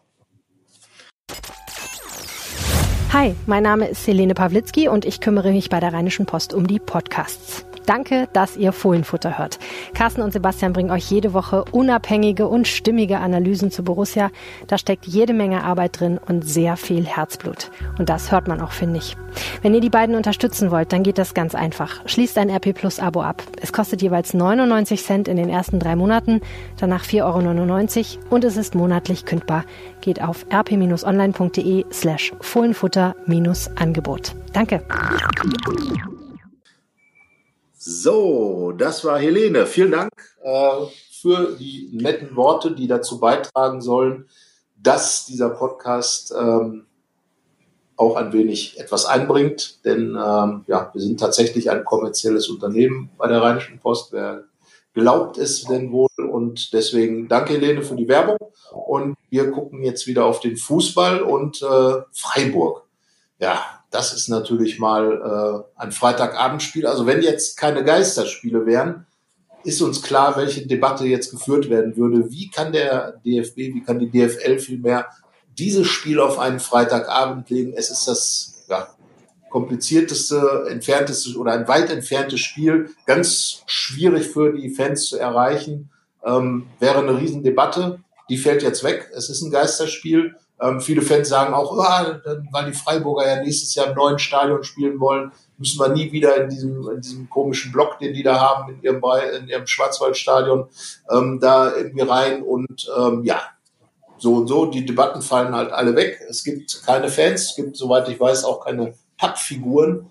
Hi, mein Name ist Helene Pawlitzki und ich kümmere mich bei der Rheinischen Post um die Podcasts. Danke, dass ihr Fohlenfutter hört. Carsten und Sebastian bringen euch jede Woche unabhängige und stimmige Analysen zu Borussia. Da steckt jede Menge Arbeit drin und sehr viel Herzblut. Und das hört man auch, finde ich. Wenn ihr die beiden unterstützen wollt, dann geht das ganz einfach. Schließt ein RP Plus Abo ab. Es kostet jeweils 99 Cent in den ersten 3 Monaten, danach 4,99 € und es ist monatlich kündbar. Geht auf rp-online.de/Fohlenfutter-Angebot. Danke. So, das war Helene. Vielen Dank für die netten Worte, die dazu beitragen sollen, dass dieser Podcast auch ein wenig etwas einbringt. Denn wir sind tatsächlich ein kommerzielles Unternehmen bei der Rheinischen Post. Wer glaubt es denn wohl? Und deswegen danke, Helene, für die Werbung. Und wir gucken jetzt wieder auf den Fußball und Freiburg. Ja, das ist natürlich mal ein Freitagabendspiel. Also wenn jetzt keine Geisterspiele wären, ist uns klar, welche Debatte jetzt geführt werden würde. Wie kann der DFB, wie kann die DFL vielmehr dieses Spiel auf einen Freitagabend legen? Es ist das komplizierteste, entfernteste oder ein weit entferntes Spiel. Ganz schwierig für die Fans zu erreichen. Wäre eine Riesendebatte. Die fällt jetzt weg. Es ist ein Geisterspiel. Viele Fans sagen auch, weil die Freiburger ja nächstes Jahr im neuen Stadion spielen wollen, müssen wir nie wieder in diesem komischen Block, den die da haben, in ihrem Schwarzwaldstadion, da irgendwie rein. Und so und so, die Debatten fallen halt alle weg. Es gibt keine Fans, es gibt, soweit ich weiß, auch keine Pappfiguren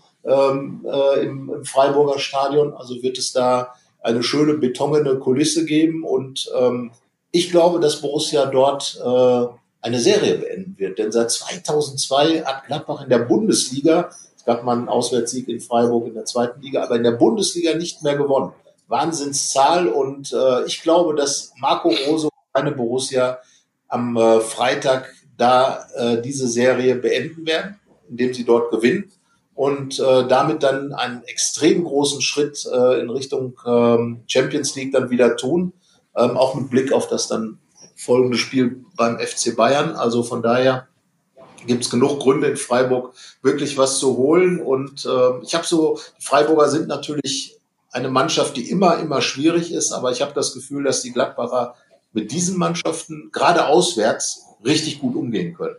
im Freiburger Stadion. Also wird es da eine schöne betongene Kulisse geben. Und ich glaube, dass Borussia dort eine Serie beenden wird. Denn seit 2002 hat Gladbach in der Bundesliga, es gab mal einen Auswärtssieg in Freiburg in der 2. Liga, aber in der Bundesliga nicht mehr gewonnen. Wahnsinnszahl. Und ich glaube, dass Marco Rose und seine Borussia am Freitag da diese Serie beenden werden, indem sie dort gewinnen und damit dann einen extrem großen Schritt in Richtung Champions League dann wieder tun, auch mit Blick auf das dann folgende Spiel beim FC Bayern. Also von daher gibt es genug Gründe in Freiburg, wirklich was zu holen. Und die Freiburger sind natürlich eine Mannschaft, die immer schwierig ist, aber ich habe das Gefühl, dass die Gladbacher mit diesen Mannschaften, gerade auswärts, richtig gut umgehen können.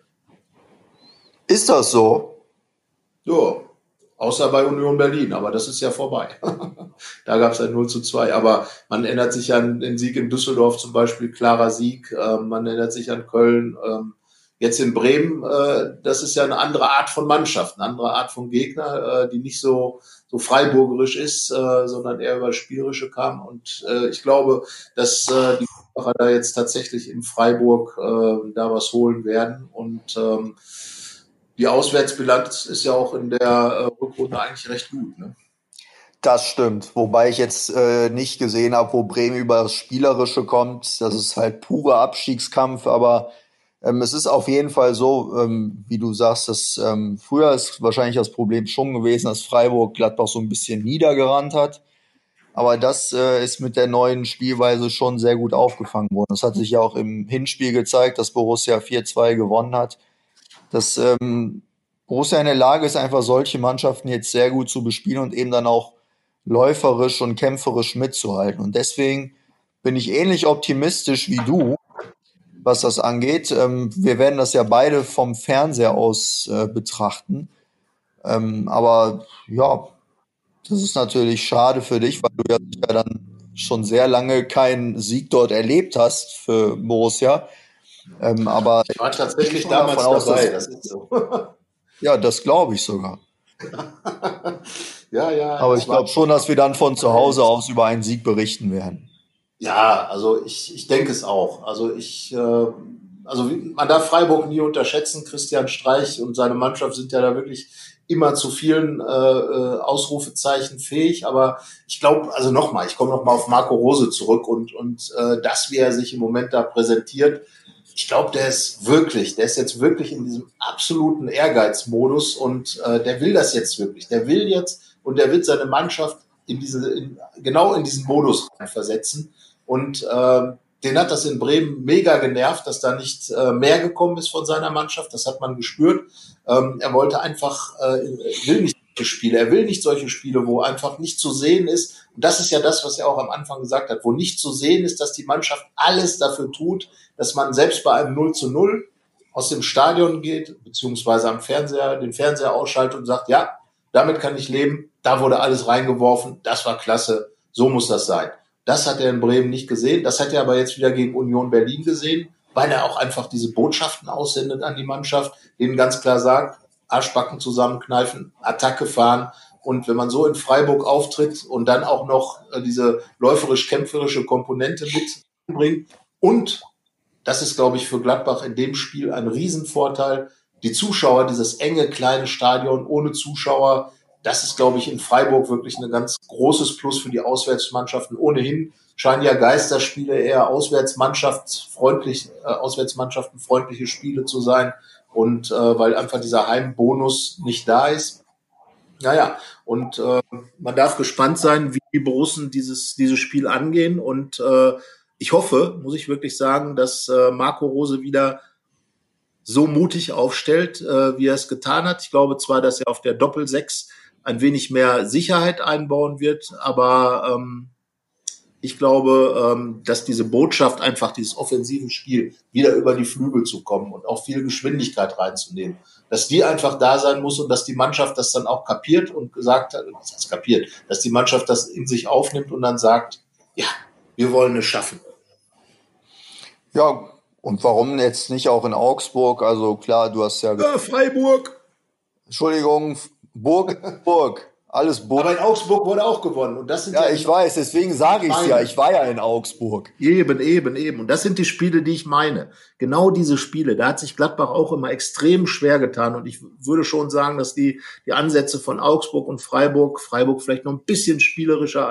Ist das so? Ja, außer bei Union Berlin, aber das ist ja vorbei. Da gab es ein 0:2. Aber man erinnert sich an den Sieg in Düsseldorf zum Beispiel, klarer Sieg. Man erinnert sich an Köln. Jetzt in Bremen, das ist ja eine andere Art von Mannschaft, eine andere Art von Gegner, die nicht so freiburgerisch ist, sondern eher über das Spielerische kam. Und ich glaube, dass die Gladbacher da jetzt tatsächlich in Freiburg da was holen werden. Und die Auswärtsbilanz ist ja auch in der Rückrunde eigentlich recht gut, ne? Das stimmt, wobei ich jetzt nicht gesehen habe, wo Bremen über das Spielerische kommt. Das ist halt purer Abstiegskampf, aber es ist auf jeden Fall so, wie du sagst, dass früher ist wahrscheinlich das Problem schon gewesen, dass Freiburg Gladbach so ein bisschen niedergerannt hat. Aber das ist mit der neuen Spielweise schon sehr gut aufgefangen worden. Das hat sich ja auch im Hinspiel gezeigt, dass Borussia 4:2 gewonnen hat. Dass Borussia in der Lage ist, einfach solche Mannschaften jetzt sehr gut zu bespielen und eben dann auch läuferisch und kämpferisch mitzuhalten. Und deswegen bin ich ähnlich optimistisch wie du, was das angeht. Wir werden das ja beide vom Fernseher aus betrachten. Aber ja, das ist natürlich schade für dich, weil du ja dann schon sehr lange keinen Sieg dort erlebt hast für Borussia. Aber Ich war tatsächlich schon damals davon aus, dabei, das ist so. ja, das glaube ich sogar. Ja, Aber das ich glaube schon, dass wir dann von zu Hause aus über einen Sieg berichten werden. Ja, also ich denke es auch. Man darf Freiburg nie unterschätzen. Christian Streich und seine Mannschaft sind ja da wirklich immer zu vielen Ausrufezeichen fähig. Aber ich glaube, also nochmal, ich komme nochmal auf Marco Rose zurück und das, wie er sich im Moment da präsentiert. Ich glaube, der ist jetzt wirklich in diesem absoluten Ehrgeizmodus und der will das jetzt wirklich. Der will jetzt und der wird seine Mannschaft genau in diesen Modus versetzen. Und den hat das in Bremen mega genervt, dass da nicht mehr gekommen ist von seiner Mannschaft. Das hat man gespürt. Er wollte einfach, er will nicht solche Spiele, wo einfach nicht zu sehen ist. Und das ist ja das, was er auch am Anfang gesagt hat, wo nicht zu sehen ist, dass die Mannschaft alles dafür tut, dass man selbst bei einem 0:0 aus dem Stadion geht, beziehungsweise den Fernseher ausschaltet und sagt, ja, damit kann ich leben, da wurde alles reingeworfen, das war klasse, so muss das sein. Das hat er in Bremen nicht gesehen, das hat er aber jetzt wieder gegen Union Berlin gesehen, weil er auch einfach diese Botschaften aussendet an die Mannschaft, denen ganz klar sagt, Arschbacken zusammenkneifen, Attacke fahren. Und wenn man so in Freiburg auftritt und dann auch noch diese läuferisch-kämpferische Komponente mitbringt und das ist, glaube ich, für Gladbach in dem Spiel ein Riesenvorteil. Die Zuschauer, dieses enge, kleine Stadion ohne Zuschauer, das ist, glaube ich, in Freiburg wirklich ein ganz großes Plus für die Auswärtsmannschaften. Ohnehin scheinen ja Geisterspiele eher auswärtsmannschaftenfreundliche Spiele zu sein. Und weil einfach dieser Heimbonus nicht da ist. Naja, und man darf gespannt sein, wie die Borussen dieses Spiel angehen. Und ich hoffe, muss ich wirklich sagen, dass Marco Rose wieder so mutig aufstellt, wie er es getan hat. Ich glaube zwar, dass er auf der Doppel-6 ein wenig mehr Sicherheit einbauen wird, aber ich glaube, dass diese Botschaft einfach, dieses offensive Spiel, wieder über die Flügel zu kommen und auch viel Geschwindigkeit reinzunehmen, dass die einfach da sein muss und dass die Mannschaft das dann auch kapiert und dass die Mannschaft das in sich aufnimmt und dann sagt, ja, wir wollen es schaffen. Ja, und warum jetzt nicht auch in Augsburg? Also klar, du hast ja... Freiburg! Entschuldigung, Burg. Alles Burg. Aber in Augsburg wurde auch gewonnen. Und das sind ich weiß, deswegen sage ich es ja. Ich war ja in Augsburg. Eben. Und das sind die Spiele, die ich meine. Genau diese Spiele. Da hat sich Gladbach auch immer extrem schwer getan. Und ich würde schon sagen, dass die Ansätze von Augsburg und Freiburg vielleicht noch ein bisschen spielerische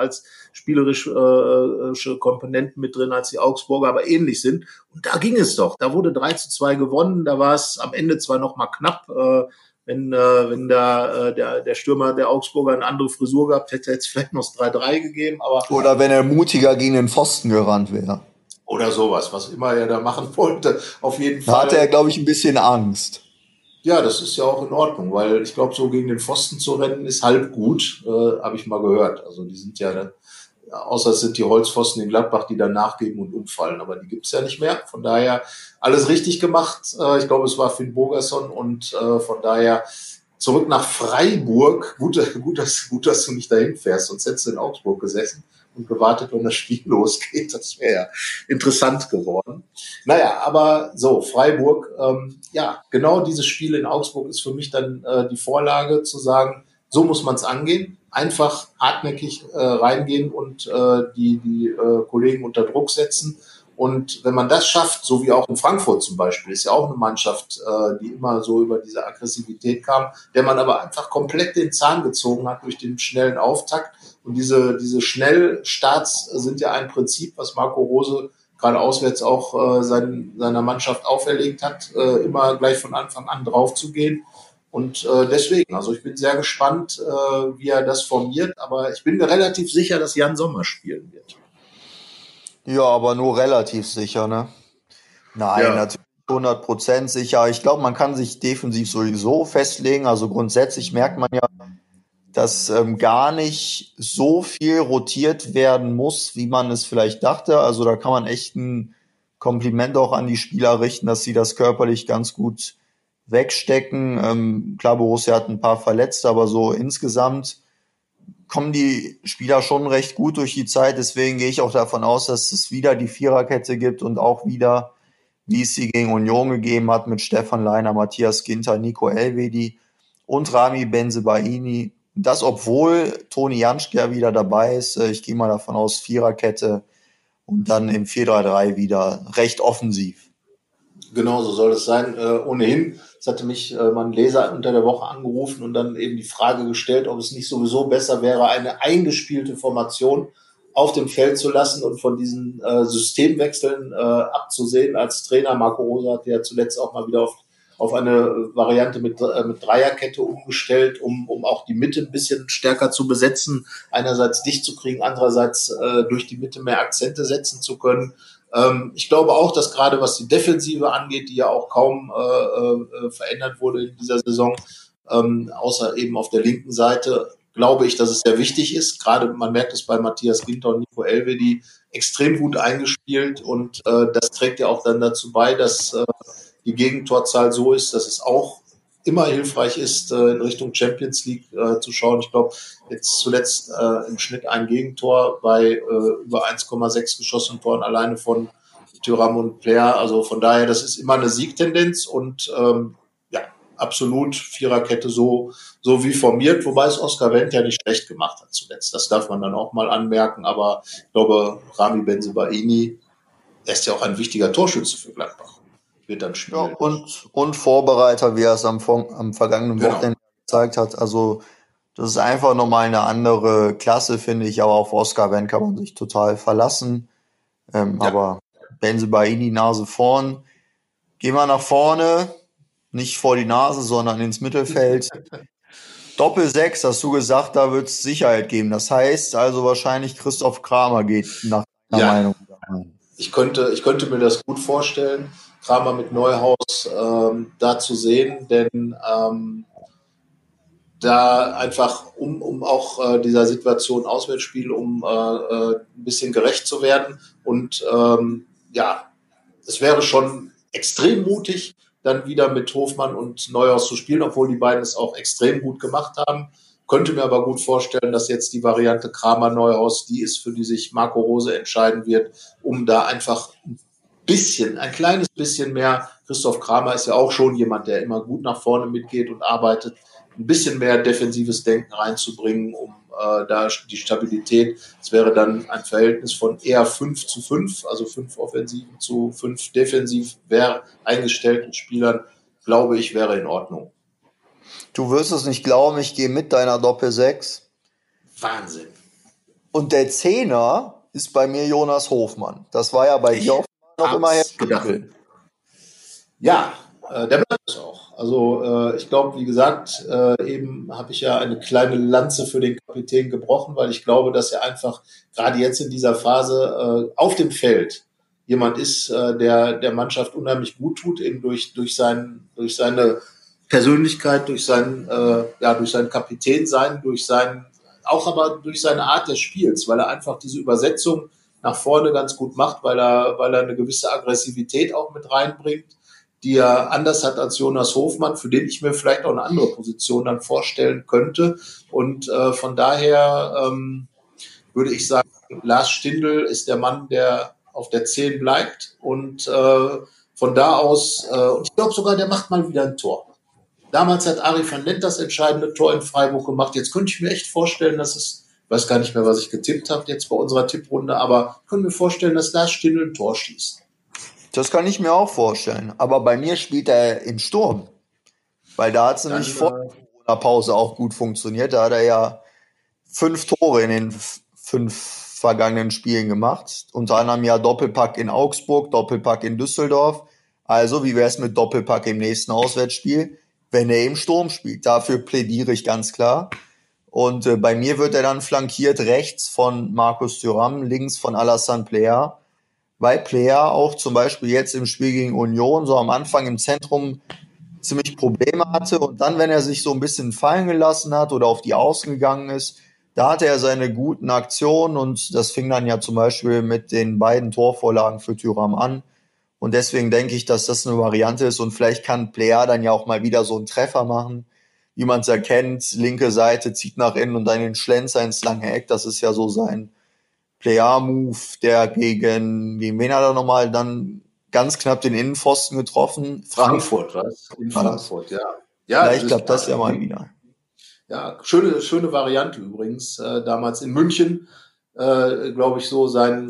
Komponenten mit drin als die Augsburger, aber ähnlich sind. Und da ging es doch. Da wurde 3:2 gewonnen. Da war es am Ende zwar noch mal knapp, wenn da der Stürmer der Augsburger eine andere Frisur gehabt hätte, hätte es vielleicht noch das 3:3 gegeben. Oder wenn er mutiger gegen den Pfosten gerannt wäre. Oder sowas, was immer er da machen wollte. Auf jeden Fall. Da hatte er, glaube ich, ein bisschen Angst. Ja, das ist ja auch in Ordnung, weil ich glaube, so gegen den Pfosten zu rennen ist halb gut, habe ich mal gehört. Also die sind ja, außer es sind die Holzpfosten in Gladbach, die dann nachgeben und umfallen, aber die gibt's ja nicht mehr. Von daher alles richtig gemacht. Ich glaube, es war Finn Bogerson und von daher zurück nach Freiburg. Gut, dass du nicht dahin fährst, sonst hättest du in Augsburg gesessen und gewartet, wenn das Spiel losgeht. Das wäre ja interessant geworden. Naja, aber so, Freiburg, genau dieses Spiel in Augsburg ist für mich dann die Vorlage zu sagen, so muss man es angehen. Einfach hartnäckig reingehen und die Kollegen unter Druck setzen. Und wenn man das schafft, so wie auch in Frankfurt zum Beispiel, ist ja auch eine Mannschaft, die immer so über diese Aggressivität kam, der man aber einfach komplett den Zahn gezogen hat durch den schnellen Auftakt. Und diese Schnellstarts sind ja ein Prinzip, was Marco Rose gerade auswärts auch seiner Mannschaft auferlegt hat, immer gleich von Anfang an drauf zu gehen. Und deswegen, also ich bin sehr gespannt, wie er das formiert, aber ich bin mir relativ sicher, dass Jan Sommer spielen wird. Ja, aber nur relativ sicher, ne? Nein, natürlich 100% sicher. Ich glaube, man kann sich defensiv sowieso festlegen. Also grundsätzlich merkt man ja, dass gar nicht so viel rotiert werden muss, wie man es vielleicht dachte. Also da kann man echt ein Kompliment auch an die Spieler richten, dass sie das körperlich ganz gut wegstecken. Klar, Borussia hat ein paar Verletzte, aber so insgesamt kommen die Spieler schon recht gut durch die Zeit. Deswegen gehe ich auch davon aus, dass es wieder die Viererkette gibt und auch wieder, wie es sie gegen Union gegeben hat, mit Stefan Leiner, Matthias Ginter, Nico Elvedi und Rami Bensebaini. Das, obwohl Toni Janschke ja wieder dabei ist. Ich gehe mal davon aus, Viererkette und dann im 4-3-3 wieder recht offensiv. Genau, so soll es sein. Ohnehin, es hatte mich mal ein Leser unter der Woche angerufen und dann eben die Frage gestellt, ob es nicht sowieso besser wäre, eine eingespielte Formation auf dem Feld zu lassen und von diesen Systemwechseln abzusehen. Als Trainer Marco Rose hat ja zuletzt auch mal wieder auf eine Variante mit Dreierkette umgestellt, um auch die Mitte ein bisschen stärker zu besetzen, einerseits dicht zu kriegen, andererseits durch die Mitte mehr Akzente setzen zu können. Ich glaube auch, dass gerade was die Defensive angeht, die ja auch kaum verändert wurde in dieser Saison, außer eben auf der linken Seite, glaube ich, dass es sehr wichtig ist. Gerade man merkt es bei Matthias Ginter und Nico Elvedi extrem gut eingespielt und das trägt ja auch dann dazu bei, dass die Gegentorzahl so ist, dass es auch immer hilfreich ist, in Richtung Champions League zu schauen. Ich glaube, jetzt zuletzt im Schnitt ein Gegentor bei über 1,6 geschossenen Toren alleine von Thuram und Player. Also von daher, das ist immer eine Siegtendenz und ja, absolut Viererkette so wie formiert, wobei es Oscar Wendt ja nicht schlecht gemacht hat zuletzt. Das darf man dann auch mal anmerken, aber ich glaube, Rami Bensebaini, er ist ja auch ein wichtiger Torschütze für Gladbach. Wird dann spielen. Ja, und Vorbereiter, wie er es am vergangenen Wochenende gezeigt hat. Also das ist einfach nochmal eine andere Klasse, finde ich. Aber auf Oscar Wendt kann man sich total verlassen. Aber Bensebaini Nase vorn. Gehen wir nach vorne, nicht vor die Nase, sondern ins Mittelfeld. Doppel-6, hast du gesagt, da wird es Sicherheit geben. Das heißt also wahrscheinlich Christoph Kramer geht nach deiner Meinung rein. Ich könnte mir das gut vorstellen, Kramer mit Neuhaus da zu sehen, denn da einfach, um auch dieser Situation Auswärtsspiel, ein bisschen gerecht zu werden. Und es wäre schon extrem mutig, dann wieder mit Hofmann und Neuhaus zu spielen, obwohl die beiden es auch extrem gut gemacht haben. Könnte mir aber gut vorstellen, dass jetzt die Variante Kramer-Neuhaus die ist, für die sich Marco Rose entscheiden wird, um da einfach ein kleines bisschen mehr. Christoph Kramer ist ja auch schon jemand, der immer gut nach vorne mitgeht und arbeitet, ein bisschen mehr defensives Denken reinzubringen, um da die Stabilität. Es wäre dann ein Verhältnis von eher 5:5, also 5 Offensiven zu 5 defensiv eingestellten Spielern, glaube ich, wäre in Ordnung. Du wirst es nicht glauben, ich gehe mit deiner Doppel-6. Wahnsinn. Und der Zehner ist bei mir Jonas Hofmann. Das war ja bei dir noch immer gedacht. Ja, der bleibt es auch. Also ich glaube, wie gesagt, eben habe ich ja eine kleine Lanze für den Kapitän gebrochen, weil ich glaube, dass er einfach gerade jetzt in dieser Phase auf dem Feld jemand ist, der Mannschaft unheimlich gut tut, eben durch seine Persönlichkeit, durch sein Kapitänsein, aber durch seine Art des Spiels, weil er einfach diese Übersetzung nach vorne ganz gut macht, weil er eine gewisse Aggressivität auch mit reinbringt, die er anders hat als Jonas Hofmann, für den ich mir vielleicht auch eine andere Position dann vorstellen könnte. Und von daher würde ich sagen, Lars Stindl ist der Mann, der auf der 10 bleibt und von da aus, und ich glaube sogar, der macht mal wieder ein Tor. Damals hat Arie van Lent das entscheidende Tor in Freiburg gemacht. Jetzt könnte ich mir echt vorstellen, dass ich weiß gar nicht mehr, was ich getippt habe jetzt bei unserer Tipprunde, aber ich könnte mir vorstellen, dass Lars Stindl ein Tor schießt. Das kann ich mir auch vorstellen. Aber bei mir spielt er im Sturm. Weil da hat es nämlich vor der Corona-Pause auch gut funktioniert. Da hat er ja 5 Tore in den 5 vergangenen Spielen gemacht. Unter anderem ja Doppelpack in Augsburg, Doppelpack in Düsseldorf. Also wie wäre es mit Doppelpack im nächsten Auswärtsspiel, wenn er im Sturm spielt? Dafür plädiere ich ganz klar. Und bei mir wird er dann flankiert rechts von Marcus Thuram, links von Alassane Plea, weil Plea auch zum Beispiel jetzt im Spiel gegen Union so am Anfang im Zentrum ziemlich Probleme hatte und dann, wenn er sich so ein bisschen fallen gelassen hat oder auf die Außen gegangen ist, da hatte er seine guten Aktionen und das fing dann ja zum Beispiel mit den beiden Torvorlagen für Thuram an Und deswegen denke ich, dass das eine Variante ist. Und vielleicht kann Plea dann ja auch mal wieder so einen Treffer machen, wie man es erkennt. Linke Seite zieht nach innen und dann den Schlenzer ins lange Eck. Das ist ja so sein Plea-Move, der gegen wen hat er nochmal dann ganz knapp den Innenpfosten getroffen? Frankfurt, was? In Frankfurt, ja. Vielleicht klappt das ja mal wieder. Ja, schöne Variante übrigens. Damals in München, glaube ich, so sein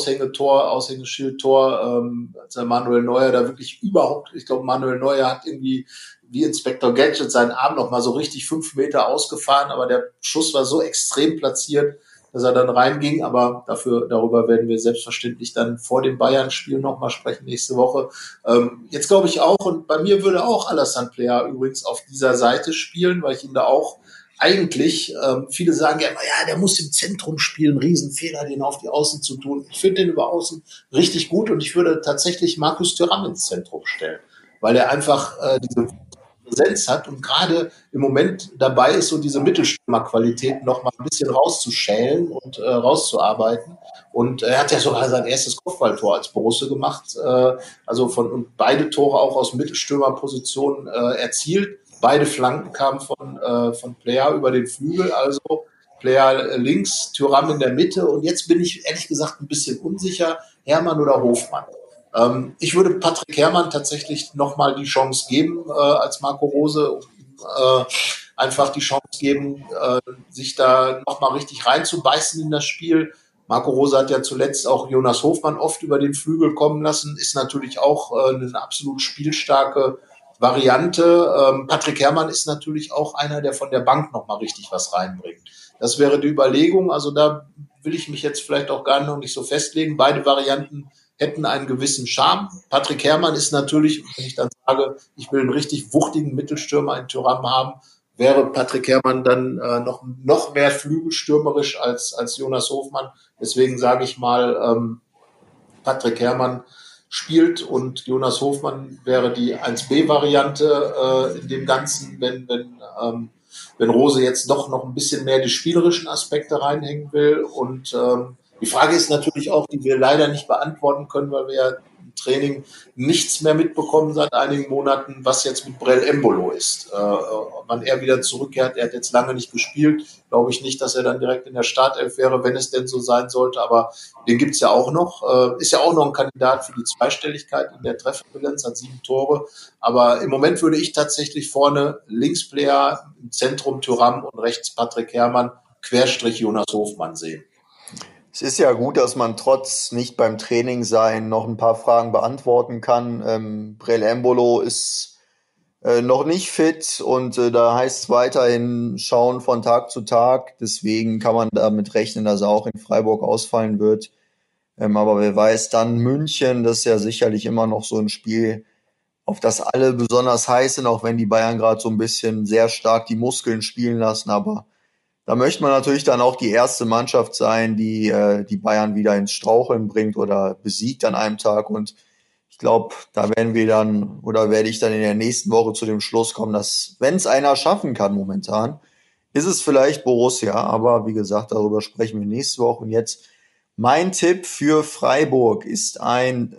Aushängeschildtor, als der Manuel Neuer da wirklich ich glaube, Manuel Neuer hat irgendwie wie Inspektor Gadget seinen Arm noch mal so richtig 5 Meter ausgefahren, aber der Schuss war so extrem platziert, dass er dann reinging, aber darüber werden wir selbstverständlich dann vor dem Bayern-Spiel nochmal sprechen nächste Woche. Jetzt glaube ich auch, und bei mir würde auch Alassane Plea übrigens auf dieser Seite spielen, weil ich ihn da auch eigentlich, viele sagen ja immer, ja, der muss im Zentrum spielen, Riesenfehler, den auf die Außen zu tun. Ich finde den über Außen richtig gut und ich würde tatsächlich Marcus Thuram ins Zentrum stellen, weil er einfach diese Präsenz hat und gerade im Moment dabei ist, so diese Mittelstürmerqualität noch mal ein bisschen rauszuschälen und rauszuarbeiten. Und er hat ja sogar sein erstes Kopfballtor als Borussia gemacht, und beide Tore auch aus Mittelstürmerpositionen erzielt. Beide Flanken kamen von Plea über den Flügel, also Plea links, Thuram in der Mitte. Und jetzt bin ich ehrlich gesagt ein bisschen unsicher, Hermann oder Hofmann. Ich würde Patrick Herrmann tatsächlich nochmal die Chance geben, als Marco Rose, einfach die Chance geben, sich da nochmal richtig reinzubeißen in das Spiel. Marco Rose hat ja zuletzt auch Jonas Hofmann oft über den Flügel kommen lassen, ist natürlich auch eine absolut spielstarke Variante. Patrick Herrmann ist natürlich auch einer, der von der Bank nochmal richtig was reinbringt. Das wäre die Überlegung, also da will ich mich jetzt vielleicht auch gar noch nicht so festlegen. Beide Varianten hätten einen gewissen Charme. Patrick Herrmann ist natürlich, wenn ich dann sage, ich will einen richtig wuchtigen Mittelstürmer in Thuram haben, wäre Patrick Herrmann dann noch mehr flügelstürmerisch als Jonas Hofmann. Deswegen sage ich mal, Patrick Herrmann spielt und Jonas Hofmann wäre die 1B-Variante in dem Ganzen, wenn Rose jetzt doch noch ein bisschen mehr die spielerischen Aspekte reinhängen will. Und die Frage ist natürlich auch, die wir leider nicht beantworten können, weil wir ja im Training nichts mehr mitbekommen seit einigen Monaten, was jetzt mit Brel Embolo ist. Wann er wieder zurückkehrt, er hat jetzt lange nicht gespielt, glaube ich nicht, dass er dann direkt in der Startelf wäre, wenn es denn so sein sollte, aber den gibt's ja auch noch. Ist ja auch noch ein Kandidat für die Zweistelligkeit in der Trefferbilanz, hat 7 Tore. Aber im Moment würde ich tatsächlich vorne links Plea, im Zentrum Thuram und rechts Patrick Herrmann, Querstrich Jonas Hofmann sehen. Es ist ja gut, dass man trotz nicht beim Training sein noch ein paar Fragen beantworten kann. Brel Embolo ist noch nicht fit und da heißt es weiterhin schauen von Tag zu Tag. Deswegen kann man damit rechnen, dass er auch in Freiburg ausfallen wird. Aber wer weiß, dann München, das ist ja sicherlich immer noch so ein Spiel, auf das alle besonders heiß sind, auch wenn die Bayern gerade so ein bisschen sehr stark die Muskeln spielen lassen. Aber da möchte man natürlich dann auch die erste Mannschaft sein, die die Bayern wieder ins Straucheln bringt oder besiegt an einem Tag. Und ich glaube, da werde ich dann in der nächsten Woche zu dem Schluss kommen, dass, wenn es einer schaffen kann momentan, ist es vielleicht Borussia. Aber wie gesagt, darüber sprechen wir nächste Woche. Und jetzt mein Tipp für Freiburg ist ein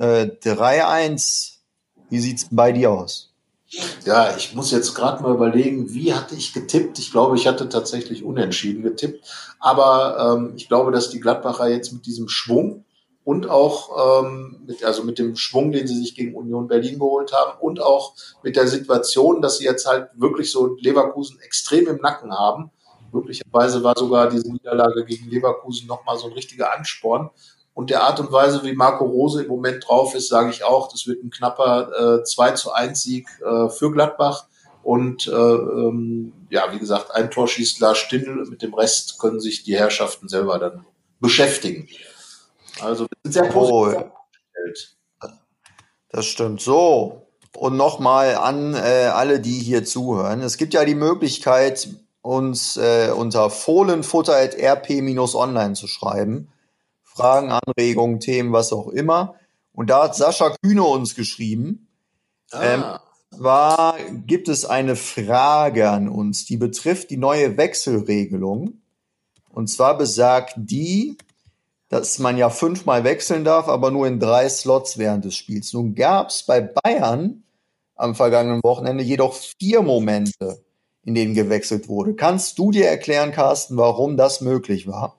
3-1. Wie sieht's bei dir aus? Ja, ich muss jetzt gerade mal überlegen, wie hatte ich getippt? Ich glaube, ich hatte tatsächlich unentschieden getippt. Aber ich glaube, dass die Gladbacher jetzt mit diesem Schwung und auch mit dem Schwung, den sie sich gegen Union Berlin geholt haben und auch mit der Situation, dass sie jetzt halt wirklich so Leverkusen extrem im Nacken haben. Möglicherweise war sogar diese Niederlage gegen Leverkusen nochmal so ein richtiger Ansporn. Und der Art und Weise, wie Marco Rose im Moment drauf ist, sage ich auch, das wird ein knapper 2-1 Sieg für Gladbach. Und wie gesagt, ein Tor schießt Lars Stindl, mit dem Rest können sich die Herrschaften selber dann beschäftigen. Also wir sind sehr positiv aufgestellt. Das stimmt. So, und nochmal an alle, die hier zuhören. Es gibt ja die Möglichkeit, uns unter fohlenfutter@rp-online zu schreiben. Fragen, Anregungen, Themen, was auch immer. Und da hat Sascha Kühne uns geschrieben. Zwar gibt es eine Frage an uns, die betrifft die neue Wechselregelung. Und zwar besagt die, dass man ja 5-mal wechseln darf, aber nur in 3 Slots während des Spiels. Nun gab es bei Bayern am vergangenen Wochenende jedoch 4 Momente, in denen gewechselt wurde. Kannst du dir erklären, Carsten, warum das möglich war?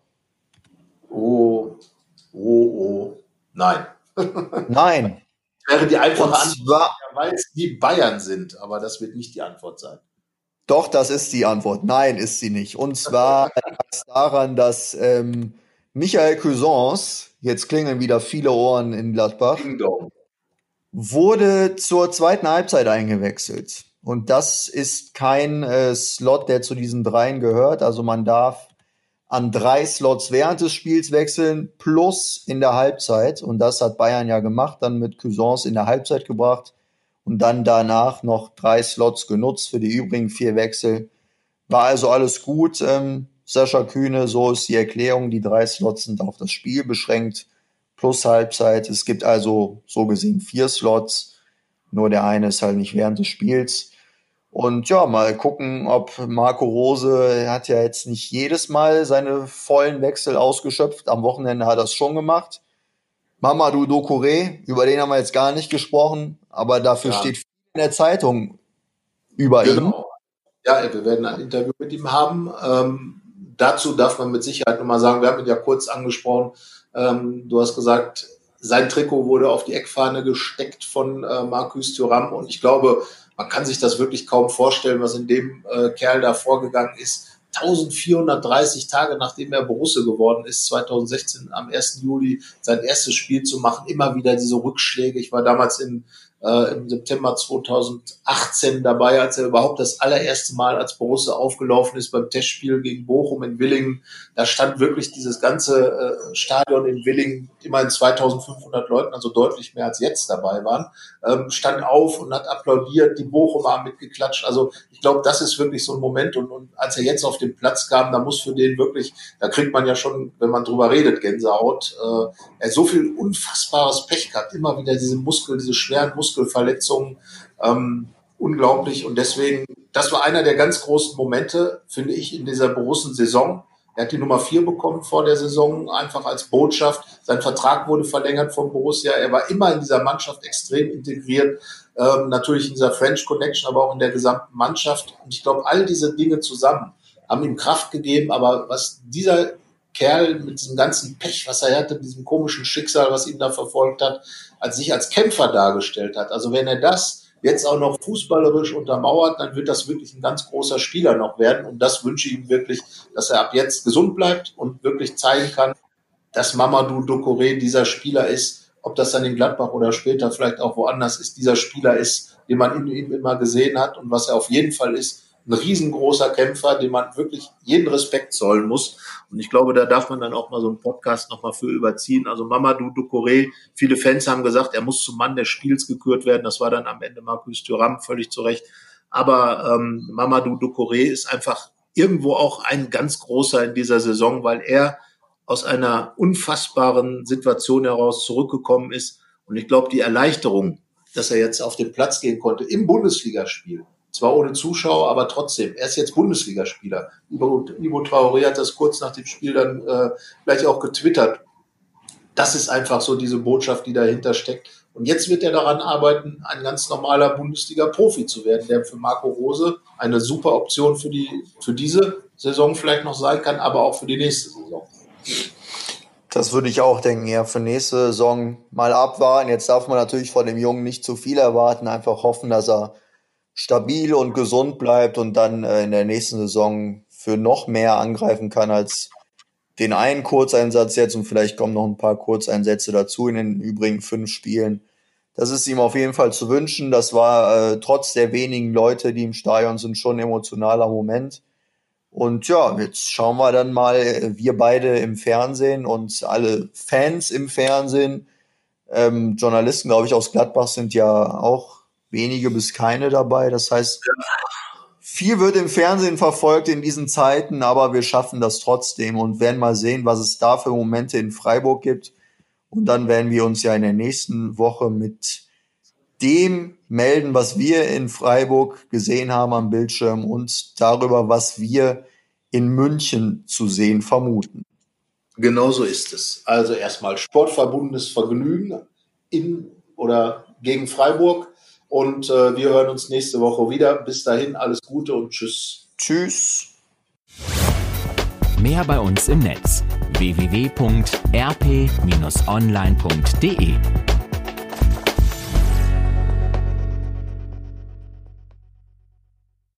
Nein. Nein. Wäre die einfache Antwort, weil es die Bayern sind, aber das wird nicht die Antwort sein. Doch, das ist die Antwort. Nein, ist sie nicht. Und zwar lag es daran, dass Michael Cuisance, jetzt klingeln wieder viele Ohren in Gladbach, wurde zur zweiten Halbzeit eingewechselt. Und das ist kein Slot, der zu diesen 3 gehört. Also man darf an 3 Slots während des Spiels wechseln, plus in der Halbzeit. Und das hat Bayern ja gemacht, dann mit Cuisance in der Halbzeit gebracht und dann danach noch 3 Slots genutzt für die übrigen 4 Wechsel. War also alles gut. Sascha Kühne, so ist die Erklärung. Die 3 Slots sind auf das Spiel beschränkt, plus Halbzeit. Es gibt also so gesehen 4 Slots. Nur der eine ist halt nicht während des Spiels. Und ja, mal gucken, ob Marco Rose, er hat ja jetzt nicht jedes Mal seine vollen Wechsel ausgeschöpft. Am Wochenende hat er es schon gemacht. Mamadou Doucouré, über den haben wir jetzt gar nicht gesprochen, aber dafür steht viel in der Zeitung über ihn. Ja, wir werden ein Interview mit ihm haben. Dazu darf man mit Sicherheit nochmal sagen, wir haben ihn ja kurz angesprochen. Du hast gesagt, sein Trikot wurde auf die Eckfahne gesteckt von Marcus Thuram und ich glaube, man kann sich das wirklich kaum vorstellen, was in dem Kerl da vorgegangen ist. 1430 Tage, nachdem er Borusse geworden ist, 2016 am 1. Juli sein erstes Spiel zu machen, immer wieder diese Rückschläge. Ich war damals im September 2018 dabei, als er überhaupt das allererste Mal als Borusse aufgelaufen ist beim Testspiel gegen Bochum in Willingen. Da stand wirklich dieses ganze Stadion in Willingen, immerhin 2500 Leuten, also deutlich mehr als jetzt dabei waren, stand auf und hat applaudiert, die Bochumer haben mitgeklatscht. Also ich glaube, das ist wirklich so ein Moment und als er jetzt auf den Platz kam, da muss für den wirklich, da kriegt man ja schon, wenn man drüber redet, Gänsehaut. Er so viel unfassbares Pech gehabt, immer wieder diese schweren Muskelverletzungen, unglaublich und deswegen, das war einer der ganz großen Momente, finde ich, in dieser Borussen-Saison. Er hat die Nummer 4 bekommen vor der Saison, einfach als Botschaft. Sein Vertrag wurde verlängert von Borussia. Er war immer in dieser Mannschaft extrem integriert, natürlich in dieser French Connection, aber auch in der gesamten Mannschaft. Und ich glaube, all diese Dinge zusammen haben ihm Kraft gegeben, aber was dieser Kerl mit diesem ganzen Pech, was er hatte, mit diesem komischen Schicksal, was ihn da verfolgt hat, sich als Kämpfer dargestellt hat. Also wenn er das jetzt auch noch fußballerisch untermauert, dann wird das wirklich ein ganz großer Spieler noch werden. Und das wünsche ich ihm wirklich, dass er ab jetzt gesund bleibt und wirklich zeigen kann, dass Mamadou Doucouré dieser Spieler ist, ob das dann in Gladbach oder später vielleicht auch woanders ist, dieser Spieler ist, den man in ihm immer gesehen hat und was er auf jeden Fall ist, ein riesengroßer Kämpfer, dem man wirklich jeden Respekt zollen muss. Und ich glaube, da darf man dann auch mal so einen Podcast nochmal für überziehen. Also Mamadou Doucouré, viele Fans haben gesagt, er muss zum Mann des Spiels gekürt werden. Das war dann am Ende Marcus Thuram, völlig zu Recht. Aber Mamadou Doucouré ist einfach irgendwo auch ein ganz großer in dieser Saison, weil er aus einer unfassbaren Situation heraus zurückgekommen ist. Und ich glaube, die Erleichterung, dass er jetzt auf den Platz gehen konnte im Bundesligaspiel, zwar ohne Zuschauer, aber trotzdem. Er ist jetzt Bundesligaspieler. Ivo Traoré hat das kurz nach dem Spiel dann gleich auch getwittert. Das ist einfach so diese Botschaft, die dahinter steckt. Und jetzt wird er daran arbeiten, ein ganz normaler Bundesliga-Profi zu werden, der für Marco Rose eine super Option für diese Saison vielleicht noch sein kann, aber auch für die nächste Saison. Das würde ich auch denken, ja, für nächste Saison mal abwarten. Jetzt darf man natürlich von dem Jungen nicht zu viel erwarten, einfach hoffen, dass er stabil und gesund bleibt und dann in der nächsten Saison für noch mehr angreifen kann als den einen Kurzeinsatz jetzt und vielleicht kommen noch ein paar Kurzeinsätze dazu in den übrigen 5 Spielen. Das ist ihm auf jeden Fall zu wünschen. Das war trotz der wenigen Leute, die im Stadion sind, schon ein emotionaler Moment. Und ja, jetzt schauen wir dann mal, wir beide im Fernsehen und alle Fans im Fernsehen. Journalisten, glaube ich, aus Gladbach sind ja auch wenige bis keine dabei. Das heißt, viel wird im Fernsehen verfolgt in diesen Zeiten, aber wir schaffen das trotzdem und werden mal sehen, was es da für Momente in Freiburg gibt. Und dann werden wir uns ja in der nächsten Woche mit dem melden, was wir in Freiburg gesehen haben am Bildschirm und darüber, was wir in München zu sehen vermuten. Genau so ist es. Also erstmal sportverbundenes Vergnügen in oder gegen Freiburg. Und wir hören uns nächste Woche wieder. Bis dahin, alles Gute und tschüss. Tschüss. Mehr bei uns im Netz: www.rp-online.de